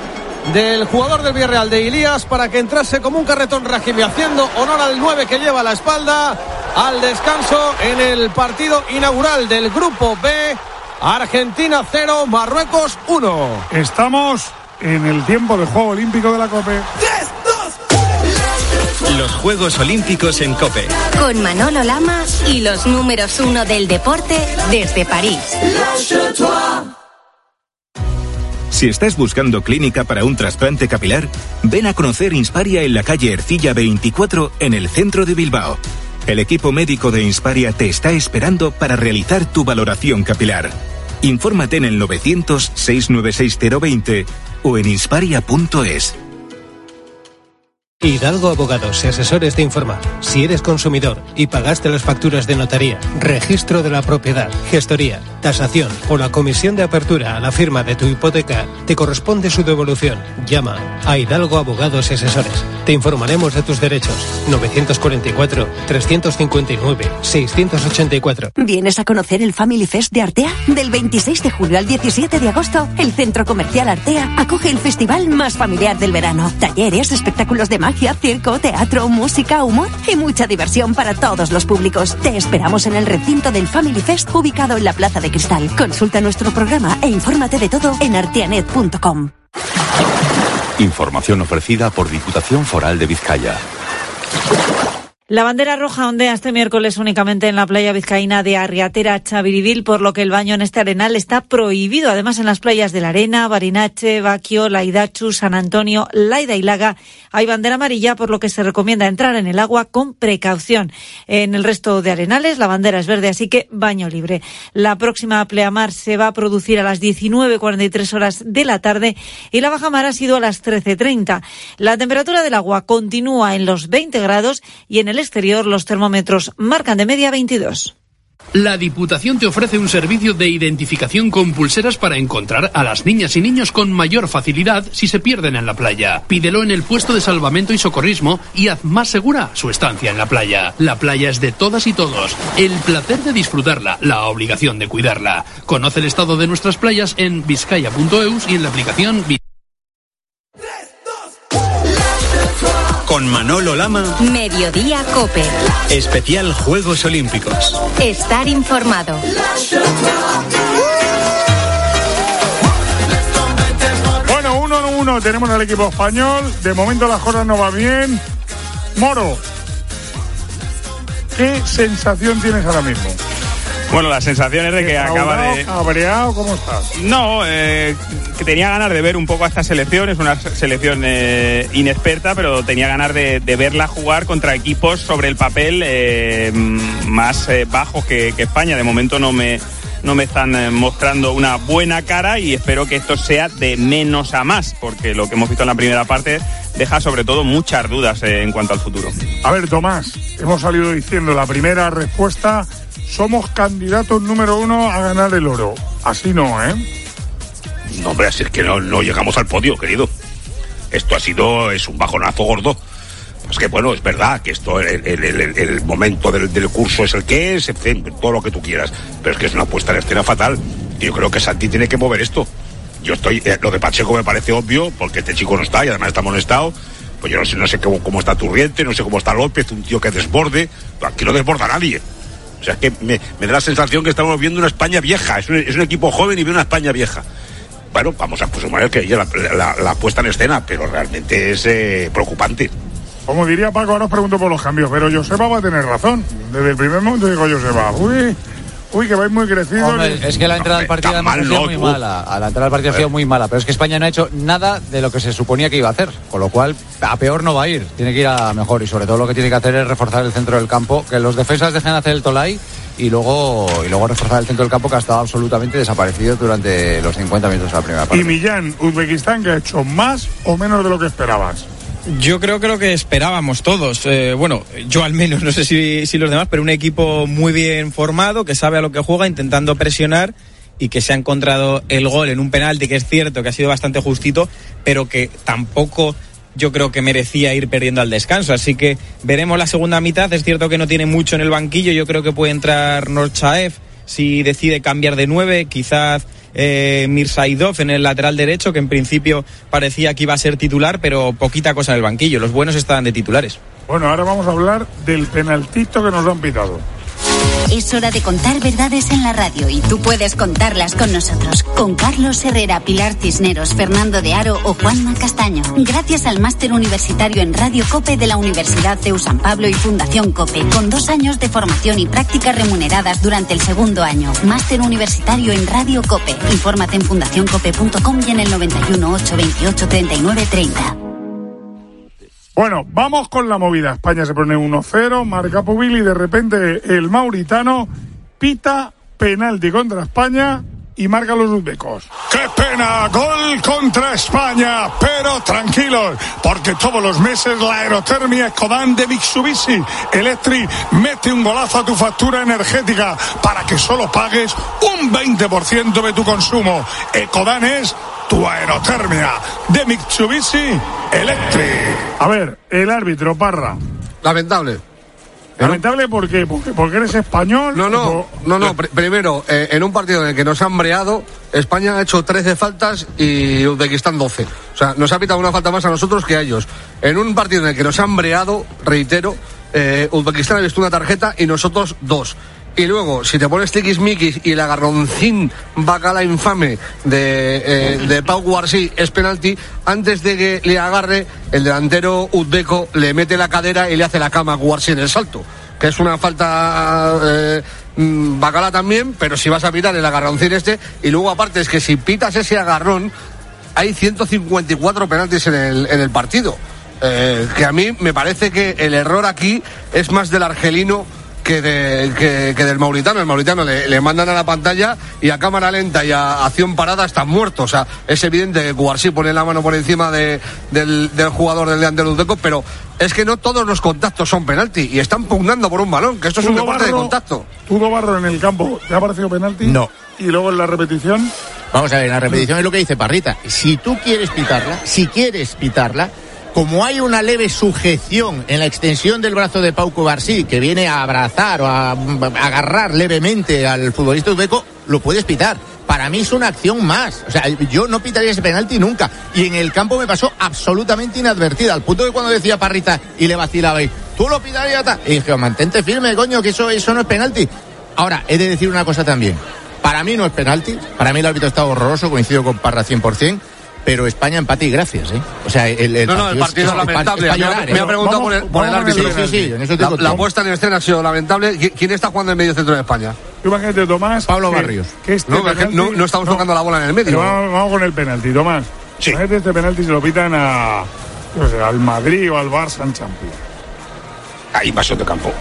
del jugador del Villarreal, de Ilías, para que entrase como un carretón Rahimi, haciendo honor al nueve que lleva a la espalda al descanso en el partido inaugural del Grupo B. Argentina cero, Marruecos uno. Estamos en el tiempo de Juego Olímpico de la COPE. Los Juegos Olímpicos en COPE. Con Manolo Lama y los números uno del deporte desde París. Si estás buscando clínica para un trasplante capilar, ven a conocer Insparia en la calle Ercilla veinticuatro en el centro de Bilbao. El equipo médico de Insparia te está esperando para realizar tu valoración capilar. Infórmate en el novecientos, seiscientos noventa y seis cero veinte o en insparia punto es. Hidalgo Abogados y Asesores te informa. Si eres consumidor y pagaste las facturas de notaría, registro de la propiedad, gestoría, tasación o la comisión de apertura a la firma de tu hipoteca, te corresponde su devolución. Llama a Hidalgo Abogados y Asesores. Te informaremos de tus derechos. novecientos cuarenta y cuatro, trescientos cincuenta y nueve, seiscientos ochenta y cuatro. ¿Vienes a conocer el Family Fest de Artea? Del veintiséis de julio al diecisiete de agosto, el Centro Comercial Artea acoge el festival más familiar del verano. Talleres, espectáculos de magia, circo, teatro, música, humor y mucha diversión para todos los públicos. Te esperamos en el recinto del Family Fest, ubicado en la Plaza de Cristal. Consulta nuestro programa e infórmate de todo en arteanet punto com. Información ofrecida por Diputación Foral de Vizcaya. La bandera roja ondea este miércoles únicamente en la playa vizcaína de Arriatera Chabiribil, por lo que el baño en este arenal está prohibido. Además, en las playas de La Arena, Barinache, Baquio, Laidachu, San Antonio, Laida y Laga hay bandera amarilla, por lo que se recomienda entrar en el agua con precaución. En el resto de arenales la bandera es verde, así que baño libre. La próxima pleamar se va a producir a las diecinueve cuarenta y tres horas de la tarde y la bajamar ha sido a las trece treinta. La temperatura del agua continúa en los veinte grados y en el exterior los termómetros marcan de media veintidós. La Diputación te ofrece un servicio de identificación con pulseras para encontrar a las niñas y niños con mayor facilidad si se pierden en la playa. Pídelo en el puesto de salvamento y socorrismo y haz más segura su estancia en la playa. La playa es de todas y todos. El placer de disfrutarla, la obligación de cuidarla. Conoce el estado de nuestras playas en vizcaya punto eus y en la aplicación Vizcaya. Con Manolo Lama. Mediodía COPE. Especial Juegos Olímpicos. Estar informado. Bueno, uno a uno tenemos al equipo español. De momento la jornada no va bien. Moro, ¿qué sensación tienes ahora mismo? Bueno, la sensación es de que acaba de... ¿Cabreado? ¿Cómo estás? No, eh, que tenía ganas de ver un poco a esta selección. Es una selección eh, inexperta, pero tenía ganas de, de verla jugar contra equipos sobre el papel eh, más eh, bajos que, que España. De momento no me, no me están eh, mostrando una buena cara y espero que esto sea de menos a más, porque lo que hemos visto en la primera parte deja sobre todo muchas dudas eh, en cuanto al futuro. A ver, Tomás, hemos salido diciendo la primera respuesta... Somos candidatos número uno a ganar el oro. Así no, ¿eh? No, hombre, así es que no, no llegamos al podio, querido. Esto ha sido, es un bajonazo gordo. Es que, bueno, es verdad que esto, el, el, el, el momento del, del curso es el que es, en fin, todo lo que tú quieras. Pero es que es una puesta en escena fatal. Y yo creo que Santi tiene que mover esto. Yo estoy, eh, lo de Pacheco me parece obvio, porque este chico no está y además está amonestado. Pues yo no sé, no sé cómo, cómo está Turriente, no sé cómo está López, un tío que desborde. Pero aquí no desborda nadie. O sea, que me, me da la sensación que estamos viendo una España vieja. Es un, es un equipo joven y ve una España vieja. Bueno, vamos a suponer que ella la, la, la puesta en escena, pero realmente es eh, preocupante. Como diría Paco, ahora os pregunto por los cambios, pero Joseba va a tener razón. Desde el primer momento digo Joseba, uy, uy, que vais muy crecidos. Hombre, es que la entrada al partido además ha sido muy mala. A la entrada al partido ha sido muy mala, pero es que España no ha hecho nada de lo que se suponía que iba a hacer, con lo cual a peor no va a ir, tiene que ir a mejor y sobre todo lo que tiene que hacer es reforzar el centro del campo, que los defensas dejen hacer el tolai y luego y luego reforzar el centro del campo que ha estado absolutamente desaparecido durante los cincuenta minutos de la primera parte. Y Millán, Uzbekistán, que ha hecho más o menos de lo que esperabas. Yo creo que lo que esperábamos todos, eh, bueno, yo al menos, no sé si, si los demás, pero un equipo muy bien formado, que sabe a lo que juega, intentando presionar y que se ha encontrado el gol en un penalti que es cierto que ha sido bastante justito, pero que tampoco yo creo que merecía ir perdiendo al descanso, así que veremos la segunda mitad. Es cierto que no tiene mucho en el banquillo, yo creo que puede entrar Norchaev si decide cambiar de nueve, quizás eh, Mirzaidov en el lateral derecho, que en principio parecía que iba a ser titular, pero poquita cosa en el banquillo. Los buenos estaban de titulares. Bueno, ahora vamos a hablar del penaltito que nos han pitado. Es hora de contar verdades en la radio y tú puedes contarlas con nosotros. Con Carlos Herrera, Pilar Cisneros, Fernando de Aro o Juanma Castaño. Gracias al máster universitario en Radio COPE de la Universidad C E U San Pablo y Fundación COPE, con dos años de formación y prácticas remuneradas durante el segundo año. Máster universitario en Radio COPE. Infórmate en fundación cope punto com y en el noventa y uno, ochocientos veintiocho, treinta y nueve treinta. Bueno, vamos con la movida. España se pone uno cero, marca Pubil y de repente el mauritano pita penalti contra España y marca los uzbecos. ¡Qué pena! Gol contra España, pero tranquilos, porque todos los meses la aerotermia Ecodan de Mitsubishi Electric mete un golazo a tu factura energética para que solo pagues un veinte por ciento de tu consumo. Ecodan es tu aerotermia de Mitsubishi Electric. A ver, el árbitro, Parra. Lamentable. Lamentable porque, porque porque eres español. No, no, o... no, no. Pr- primero, eh, en un partido en el que nos han breado, España ha hecho trece faltas y Uzbekistán doce. O sea, nos ha pitado una falta más a nosotros que a ellos. En un partido en el que nos han breado, reitero, eh, Uzbekistán ha visto una tarjeta y nosotros dos. Y luego, si te pones tiquismiquis y el agarroncín bacala infame de, eh, de Pau Guarsí es penalti, antes de que le agarre, el delantero uzbeco le mete la cadera y le hace la cama a Guarsí en el salto. Que es una falta eh, bacala también, pero si vas a pitar el agarroncín este, y luego aparte es que si pitas ese agarrón, hay ciento cincuenta y cuatro penaltis en el, en el partido. Eh, que a mí me parece que el error aquí es más del argelino Que, de, que, que del mauritano. El mauritano le, le mandan a la pantalla y a cámara lenta y a acción parada están muertos. O sea, es evidente que Guarsí pone la mano por encima de, del, del jugador del delantero uzbeco, pero es que no todos los contactos son penalti y están pugnando por un balón, que esto es un deporte de contacto. Tudo Barro en el campo, ¿te ha parecido penalti? No. Y luego en la repetición. Vamos a ver, en la repetición es lo que dice Parrita. Si tú quieres pitarla, si quieres pitarla, como hay una leve sujeción en la extensión del brazo de Pau Guarsí, que viene a abrazar o a, a agarrar levemente al futbolista uzbeco, lo puedes pitar. Para mí es una acción más. O sea, yo no pitaría ese penalti nunca. Y en el campo me pasó absolutamente inadvertida, al punto de cuando decía Parrita y le vacilaba ahí, tú lo pitarías. Y dije, mantente firme, coño, que eso, eso no es penalti. Ahora, he de decir una cosa también. Para mí no es penalti. Para mí el árbitro está horroroso, coincido con Parra cien por ciento. Pero España empate y gracias, ¿eh? O sea, el, el no, no, el partido es, es lamentable. Es llorar, me, me ha preguntado vamos, por el, por el árbitro. Sí, sí, sí, en eso la, la puesta en escena ha sido lamentable. ¿Quién está jugando en medio centro de España? Imagínate, Tomás. Pablo que, Barrios. Que este no, penalti, no, no estamos no, tocando la bola en el medio. Vamos, vamos con el penalti, Tomás. Sí. Imagínate, este penalti se lo pitan a, no sé, al Madrid o al Barça en Champions. Hay invasión de campo.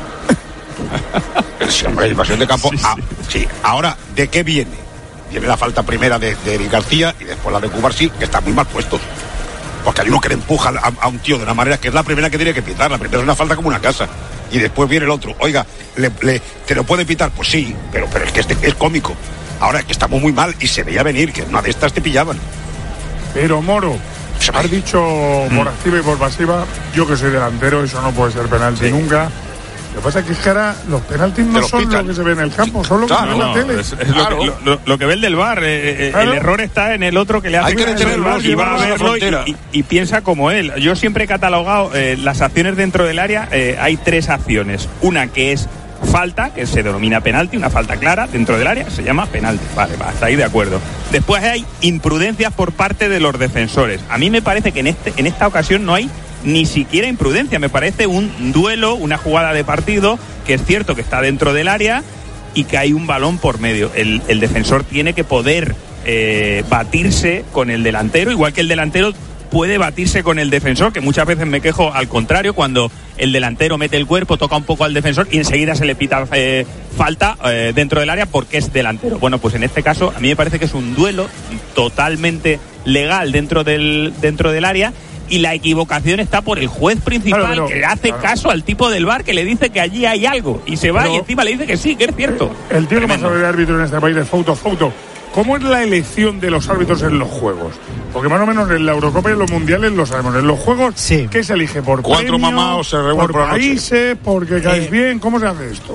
Sí, hombre, invasión de campo. Sí, sí. Ah, sí. Ahora, ¿de qué viene? Viene la falta primera de, de Eric García y después la de Guarsí, que están muy mal puestos. Porque hay uno que le empuja a, a un tío de una manera que es la primera que tiene que pitar. La primera es una falta como una casa. Y después viene el otro. Oiga, le, le, ¿te lo puede pitar? Pues sí, pero, pero es que este es cómico. Ahora es que estamos muy mal y se veía venir que una de estas te pillaban. Pero Moro, has dicho mm. por activa y por pasiva, yo que soy delantero, eso no puede ser penalti sí. nunca. Lo que pasa es que ahora los penaltis no son pitan. Lo que se ve en el campo, son lo que claro, se ve en no, la tele. Es, es claro. lo, que, lo, lo que ve el del V A R. Eh, claro. El error está en el otro que le hace Hay que detenerlo y va a verlo y, y, y piensa como él. Yo siempre he catalogado eh, las acciones dentro del área. Eh, hay tres acciones. Una que es falta, que se denomina penalti, una falta clara dentro del área, se llama penalti. Vale, va, hasta ahí de acuerdo. Después hay imprudencias por parte de los defensores. A mí me parece que en, este, en esta ocasión no hay ni siquiera imprudencia. Me parece un duelo, una jugada de partido, que es cierto que está dentro del área y que hay un balón por medio. El, el defensor tiene que poder eh, batirse con el delantero, igual que el delantero puede batirse con el defensor, que muchas veces me quejo al contrario, cuando el delantero mete el cuerpo, toca un poco al defensor y enseguida se le pita eh, falta eh, dentro del área porque es delantero. Bueno, pues en este caso a mí me parece que es un duelo totalmente legal dentro del, dentro del área. Y la equivocación está por el juez principal, claro, pero, que le hace claro. caso al tipo del V A R que le dice que allí hay algo y se va pero, y encima le dice que sí, que es cierto. El, el tío que más sabe de árbitro en este país es Fouto Fouto. ¿Cómo es la elección de los árbitros en los juegos? Porque más o menos en la Eurocopa y en los mundiales lo sabemos. En los juegos, sí. ¿Qué se elige? ¿Por cuatro premio, mamaos se reúnen por, por países? ¿Porque caes eh, bien? ¿Cómo se hace esto?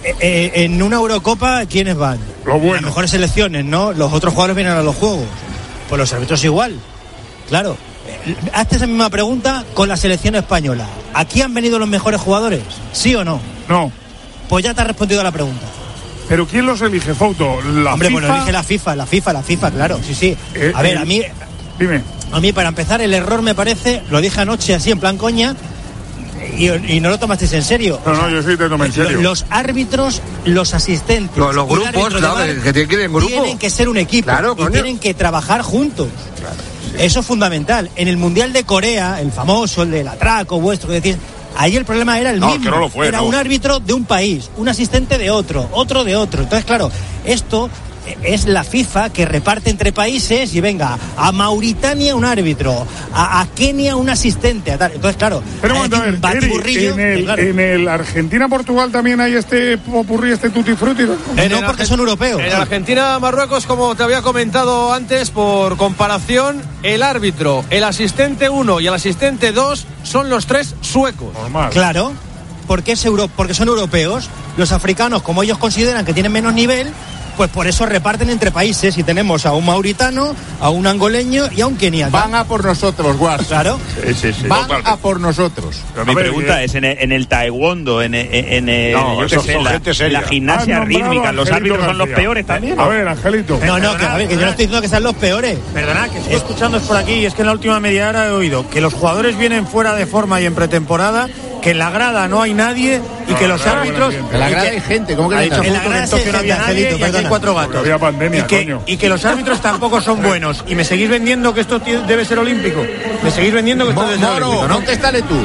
eh, en una Eurocopa, ¿quiénes van? Lo bueno. Las mejores selecciones, ¿no? Los otros jugadores vienen a los juegos. Pues los árbitros igual. Claro. Hazte esa misma pregunta con la selección española. ¿Aquí han venido los mejores jugadores? ¿Sí o no? No. Pues ya te has respondido a la pregunta. ¿Pero quién los elige, Fouto? ¿La Hombre, FIFA? bueno, elige la FIFA, la FIFA, la FIFA, claro, sí, sí. Eh, a ver, eh, a mí... Dime. A mí, para empezar, el error me parece, lo dije anoche así en plan coña, y, y no lo tomasteis en serio. No, o sea, no, yo sí te tomo en serio. Los árbitros, los asistentes, los, los grupos, claro, que tienen que ir en grupo. Tienen que ser un equipo, claro, y tienen que trabajar juntos. Claro. Eso es fundamental. En el Mundial de Corea, el famoso, el del atraco vuestro, que decís, ahí el problema era el no, mismo. Que no lo fue, era no. un árbitro de un país, un asistente de otro, otro de otro. Entonces, claro, esto es la FIFA que reparte entre países y venga, a Mauritania un árbitro, a, a Kenia un asistente, a tal. Entonces, claro, pero bueno, a ver, Eri, en, el, claro. en el Argentina-Portugal también hay este popurrí, este tutti frutti. No, no porque son europeos. En Argentina-Marruecos, como te había comentado antes, por comparación, el árbitro, el asistente uno y el asistente dos son los tres suecos. Normal. Claro, porque, es euro, porque son europeos. Los africanos, como ellos consideran que tienen menos nivel, pues por eso reparten entre países y tenemos a un mauritano, a un angoleño y a un keniano. Van a por nosotros, Guas. Claro. Sí, sí, sí. Van Totalmente. a por nosotros. Pero mi a ver, pregunta eh, es, en el, en el taekwondo, en, el, en, el, No, yo qué esos sé, son la, gente seria. la gimnasia Has nombrado rítmica, a ¿los Angelito árbitros son los García. peores también? A ver, Angelito. No, no, que, a ver, que yo no estoy diciendo que sean los peores. Perdona, que estoy escuchando es por aquí y es que en la última media hora he oído que los jugadores vienen fuera de forma y en pretemporada, que en la grada no hay nadie y No, que la los grada árbitros... no En la y grada que- hay gente, ¿cómo que ha no dicho hay Fouto En la que grada en Tokio sí no hay había gente, nadie Angelito, y aquí hay perdona. cuatro Porque gatos. había pandemia, y, que, coño. y que los árbitros tampoco son buenos y me seguís vendiendo que esto t- debe ser olímpico. Me seguís vendiendo que esto debe ser Moro, olímpico, ¿no? contéstale tú.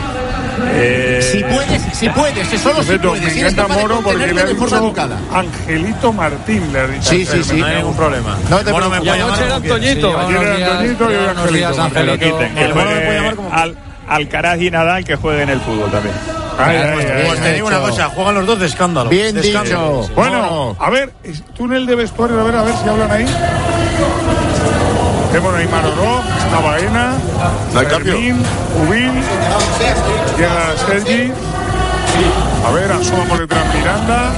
Eh, Si puedes, si puedes, si solo si Perfecto, puedes. me Si eres encanta capaz de Moro porque le contenerte ha de forma dicho educada. Angelito Martín, le ha dicho. Sí, sí, sí. No hay ningún problema. No te Moro me preocupes. puede llamar Anoche era como quiera. Antoñito. Ayer era Antoñito y hoy buenos días, Angelito. que lo Angelito. quiten, que El Moro me puede juegue llamar como al, Alcaraz y Nadal, que jueguen el fútbol también. Ay, ay, ay, Pues te ay. digo una cosa, juegan los dos de escándalo. Bien de dicho. escándalo. Bueno, a ver, túnel de vestuario, a ver, a ver si hablan ahí. Vemos a Aymar Oroz, está Baena, No hay cambio. Fermín, Ubil, llega Sergi. A ver, asoma por detrás Miranda.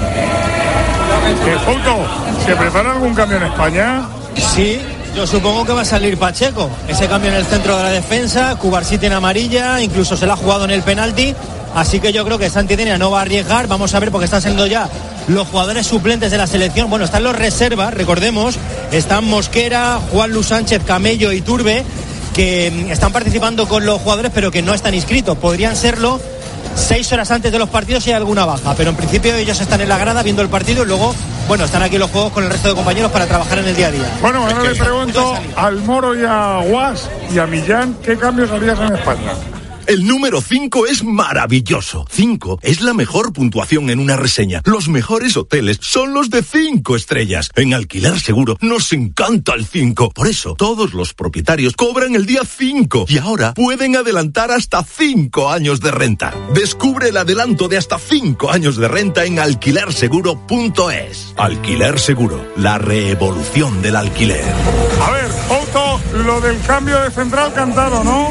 Eh, Fouto, ¿se prepara algún cambio en España? Sí, yo supongo que va a salir Pacheco. Ese cambio en el centro de la defensa, Cubarsí tiene amarilla, incluso se la ha jugado en el penalti. Así que yo creo que Santi Denia no va a arriesgar. Vamos a ver porque están siendo ya los jugadores suplentes de la selección. Bueno, están los reservas, recordemos. Están Mosquera, Juan Luis Sánchez, Camello y Turbe, que están participando con los jugadores pero que no están inscritos. Podrían serlo seis horas antes de los partidos si hay alguna baja, pero en principio ellos están en la grada viendo el partido y luego, bueno, están aquí en los juegos con el resto de compañeros para trabajar en el día a día. Bueno, ahora le pregunto al Moro y a Guas y a Millán, ¿qué cambios harías en España? El número cinco es maravilloso. cinco es la mejor puntuación en una reseña. Los mejores hoteles son los de cinco estrellas. En Alquiler Seguro nos encanta el cinco. Por eso, todos los propietarios cobran el día cinco y ahora pueden adelantar hasta cinco años de renta. Descubre el adelanto de hasta cinco años de renta en alquiler seguro punto es. Alquiler Seguro, la revolución del alquiler. A ver, Fouto, lo del cambio de central cantado, ¿no?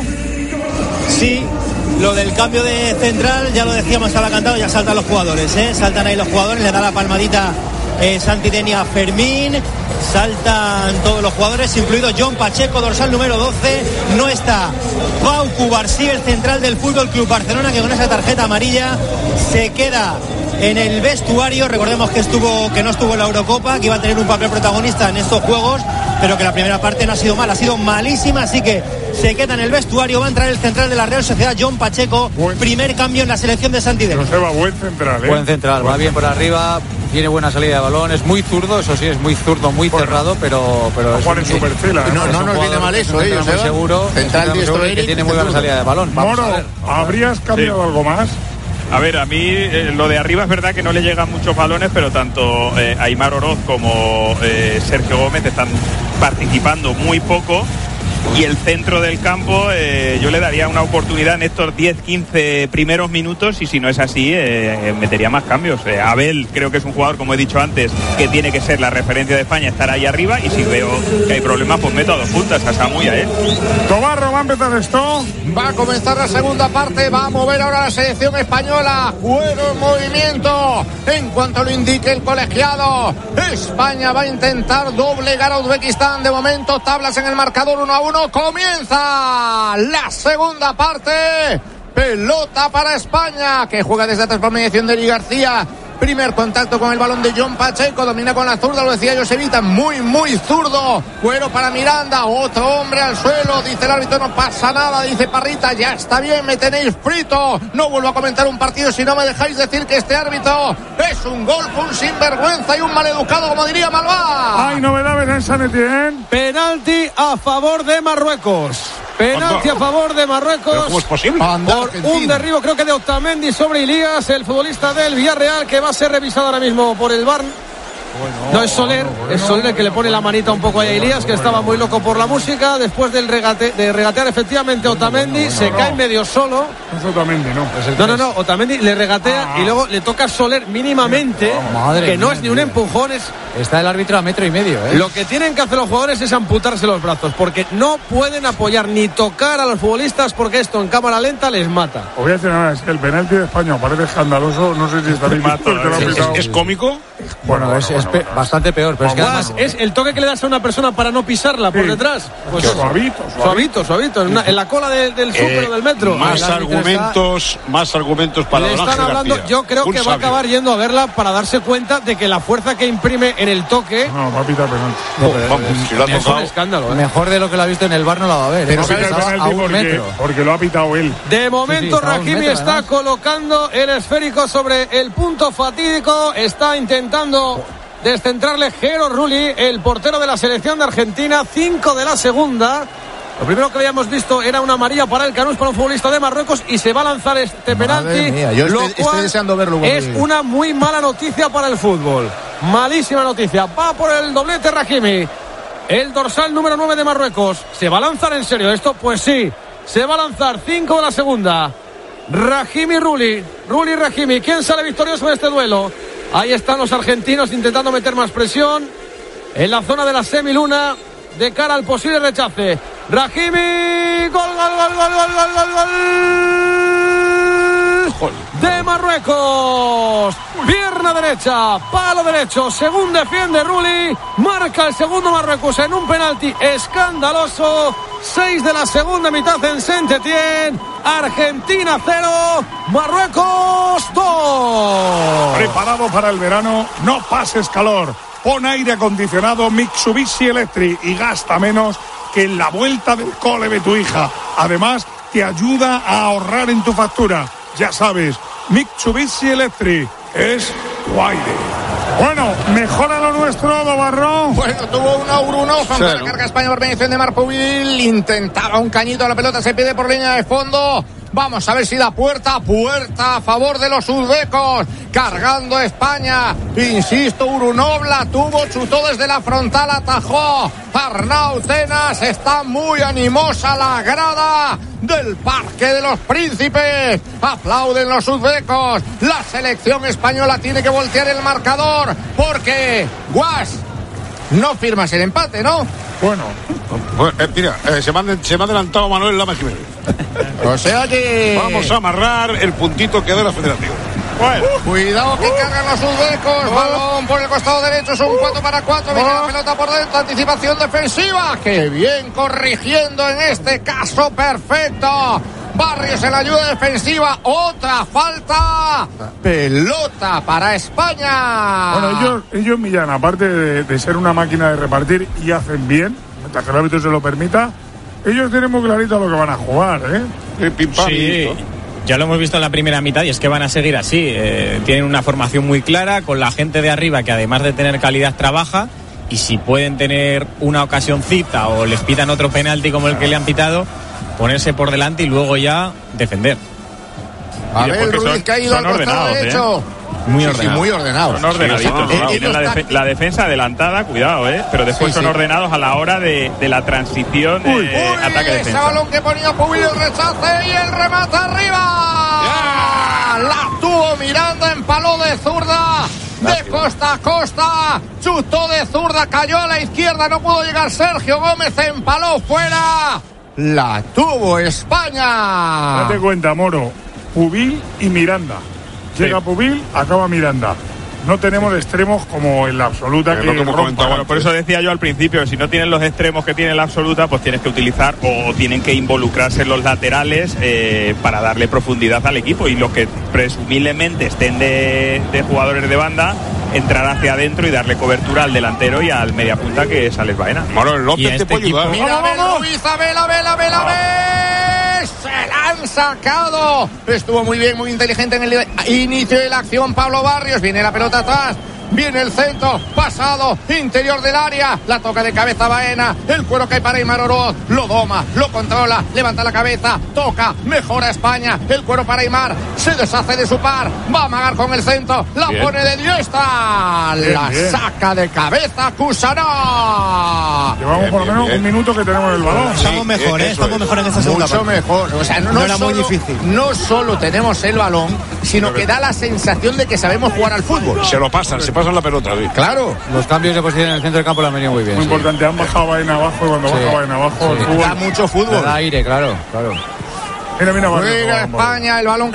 Sí, lo del cambio de central, ya lo decíamos, estaba cantado, ya saltan los jugadores, ¿eh? Saltan ahí los jugadores, le da la palmadita eh, Santi Denia a Fermín, saltan todos los jugadores, incluido John Pacheco, dorsal número doce, no está Pau Cubarsí, el central del Fútbol Club Barcelona, que con esa tarjeta amarilla se queda en el vestuario. Recordemos que estuvo, que no estuvo en la Eurocopa, que iba a tener un papel protagonista en estos juegos, pero que la primera parte no ha sido mala, ha sido malísima, así que se queda en el vestuario. Va a entrar el central de la Real Sociedad, John Pacheco, buen, primer cambio en la selección de Santi Denia. Joseba, buen central, ¿eh? Buen central, buen. Va bien por arriba, tiene buena salida de balón, es muy zurdo, eso sí, es muy zurdo, muy bueno, cerrado, pero... pero Juan en su perfil, ¿eh? No, no nos viene mal eso, ¿eh? Muy seguro, central diestro que tiene muy buena salida de balón. Moro, ¿habrías cambiado sí. algo más? A ver, a mí eh, lo de arriba es verdad que no le llegan muchos balones, pero tanto eh, Aymar Oroz como eh, Sergio Gómez están participando muy poco. y el centro del campo, eh, yo le daría una oportunidad en estos diez quince primeros minutos, y si no es así, eh, metería más cambios. Eh, Abel creo que es un jugador, como he dicho antes, que tiene que ser la referencia de España, estar ahí arriba, y si veo que hay problemas, pues meto a dos puntas, a Samu y a él. Tobarro, va a empezar esto. Va a comenzar la segunda parte, va a mover ahora la selección española. Cuero en movimiento. En cuanto lo indique el colegiado, España va a intentar doblegar a Uzbekistán. De momento, tablas en el marcador uno a uno. Comienza la segunda parte. Pelota para España, que juega desde atrás por mediación de Eli García. Primer contacto con el balón de John Pacheco, domina con la zurda, lo decía Josevita, muy, muy zurdo. Cuero para Miranda, otro hombre al suelo, dice el árbitro, no pasa nada, dice Parrita, ya está bien, me tenéis frito. No vuelvo a comentar un partido si no me dejáis decir que este árbitro es un golpe, un sinvergüenza y un maleducado, como diría Malvá. Hay novedades en San Etienne. Penalti a favor de Marruecos. Penalti a favor de Marruecos. ¿Cómo es posible? Por un derribo, creo que de Otamendi sobre Ilías, el futbolista del Villarreal, que va a ser revisado ahora mismo por el V A R. Bueno, no es Soler, bueno, es Soler el que le pone la manita un poco a Ilías, que estaba muy loco por la música. Después del regate, de regatear efectivamente Otamendi, bueno, bueno, se no, cae medio solo. No es Otamendi, no. Es no, no, no, Otamendi le regatea ah. y luego le toca a Soler mínimamente, oh, que no mía, es ni un empujón, es... Está el árbitro a metro y medio, ¿eh? Lo que tienen que hacer los jugadores es amputarse los brazos, porque no pueden apoyar ni tocar a los futbolistas, porque esto en cámara lenta les mata. Os voy a decir nada, es que el penalti de España parece escandaloso, no sé si está bien. ¿Es, es, ¿Es cómico? Bueno, bueno, es, bueno, es pe- bueno. bastante peor, pero es que además es el toque que le das a una persona para no pisarla por sí. detrás. Pues suavito, suavito, suavito, suavito en, una, en la cola de, del súper eh, o del metro. Más argumentos, está, más argumentos para le Don están Ángel hablando. García. Yo creo Un que sabio. va a acabar yendo a verla para darse cuenta de que la fuerza que imprime en el toque. No, va a pitar penalti. No, pero vamos, es, si lo ha es tocado. un escándalo. ¿eh? Mejor de lo que lo ha visto en el V A R no la va a ver. Pero ¿eh? no pita el penalti porque, porque lo ha pitado él. De momento, sí, sí, Rahimi metro, está además. colocando el esférico sobre el punto fatídico. Está intentando descentrarle Gero Rulli, el portero de la selección de Argentina. Cinco de la segunda. Lo primero que habíamos visto era una amarilla para el Canús, para un futbolista de Marruecos, y se va a lanzar este penalti. Mía, yo lo estoy, cual estoy deseando verlo. Es una muy mala noticia para el fútbol. Malísima noticia. Va por el doblete Rahimi, el dorsal número nueve de Marruecos. ¿Se va a lanzar en serio esto? Pues sí, se va a lanzar. Cinco de la segunda. Rahimi Rulli. Rulli Rahimi. ¿Quién sale victorioso en este duelo? Ahí están los argentinos intentando meter más presión en la zona de la semiluna de cara al posible rechace. Rahimi, gol, gol, gol, gol, gol, gol, gol, gol de Marruecos. Pierna derecha, palo derecho, según defiende Rulli, marca el segundo Marruecos en un penalti escandaloso. Seis de la segunda mitad en Saint-Étienne. Argentina cero, Marruecos dos. Preparado para el verano, no pases calor. Pon aire acondicionado Mitsubishi Electric y gasta menos que en la vuelta del cole de tu hija. Además, te ayuda a ahorrar en tu factura. Ya sabes, Mitsubishi Electric es tu aire. Bueno, mejora lo nuestro, Dobarrón. Bueno, tuvo una Urunov, aunque la carga España por mediación de Marpuvil. Intentaba un cañito a la pelota, se pide por línea de fondo. Vamos a ver si da puerta, puerta a favor de los uzbecos. Cargando España. Insisto, Urunov la tuvo, chutó desde la frontal, atajó. Arnau Tenas, está muy animosa la grada del Parque de los Príncipes. Aplauden los uzbecos. La selección española tiene que voltear el marcador porque Guas no firmas el empate, ¿no? Bueno, bueno eh, mira, eh, se, me han, se me ha adelantado Manuel Lama Jiménez. O sea que vamos a amarrar el puntito que da la federación. Bueno, cuidado que cargan los uzbecos. Oh. Balón por el costado derecho, es un cuatro para cuatro. Viene oh. la pelota por dentro, anticipación defensiva. ¡Qué bien corrigiendo en este caso! ¡Perfecto! Barrios en la ayuda defensiva. Otra falta. Pelota para España. Bueno, ellos, ellos Millán, aparte de, de ser una máquina de repartir, y hacen bien, mientras que el árbitro se lo permita, ellos tienen muy clarito lo que van a jugar, ¿eh? Sí, pim, pam, sí. Ya lo hemos visto en la primera mitad y es que van a seguir así. Eh, tienen una formación muy clara con la gente de arriba que además de tener calidad trabaja, y si pueden tener una ocasioncita o les pitan otro penalti como el que le han pitado, ponerse por delante y luego ya defender. Abel Ruiz caído al costado derecho. ¿eh? Muy sí, ordenados. Sí, muy ordenados. Son ordenaditos. Sí, sí. Tienen la, defe- la defensa adelantada, cuidado, ¿eh? Pero después Sí, son sí. ordenados a la hora de, de la transición de Uy, uy, ataque-defensa. ese balón que ponía Pubil, el rechace y el remate arriba. Yeah. La tuvo Miranda, empaló de zurda. De costa a costa, chutó de zurda, cayó a la izquierda, no pudo llegar Sergio Gómez, empaló fuera. La tuvo España. Date cuenta, Moro, Pubil y Miranda. Llega Sí. Pubil, acaba Miranda. No tenemos extremos como en la absoluta Eh, que lo que hemos rompan. comentado Bueno, por eso decía yo al principio, si no tienen los extremos que tiene la absoluta, pues tienes que utilizar o tienen que involucrarse en los laterales eh, para darle profundidad al equipo, y los que presumiblemente estén de, de jugadores de banda, entrar hacia adentro y darle cobertura al delantero y al mediapunta, que es Alex Baena. Manuel Y López a te este puede ayudar. equipo- Mira, Abel Ruiz, Abel, Abel, Abel, Abel. Se la han sacado. Estuvo muy bien, muy inteligente en el inicio de la acción Pablo Barrios. Viene la pelota atrás. Viene el centro, pasado, interior del área, la toca de cabeza Baena, el cuero cae para Aimar Oroz, lo doma, lo controla, levanta la cabeza, toca, mejora España, el cuero para Aimar, se deshace de su par, va a amagar con el centro, la Bien. pone de diestra, Bien, la bien. saca de cabeza Cusará. Llevamos Bien, por lo bien, menos bien. un minuto que tenemos el balón. Estamos mejor, ¿eh? eso Estamos es. mejor en esta segunda Mucho parte. mejor, o sea, no, No no era muy solo- difícil. No solo tenemos el balón, sino que da la sensación de que sabemos jugar al fútbol. Se lo pasan, se pasan la pelota. sí. Claro. Los cambios de posición en el centro del campo lo han venido muy bien. Muy sí. importante, han bajado Baena abajo y cuando Sí. baja Baena abajo el Sí. fútbol. Da mucho Le fútbol. da aire, claro, claro. Mira, mira, Barrios, Juega vamos, vamos. España, el balón que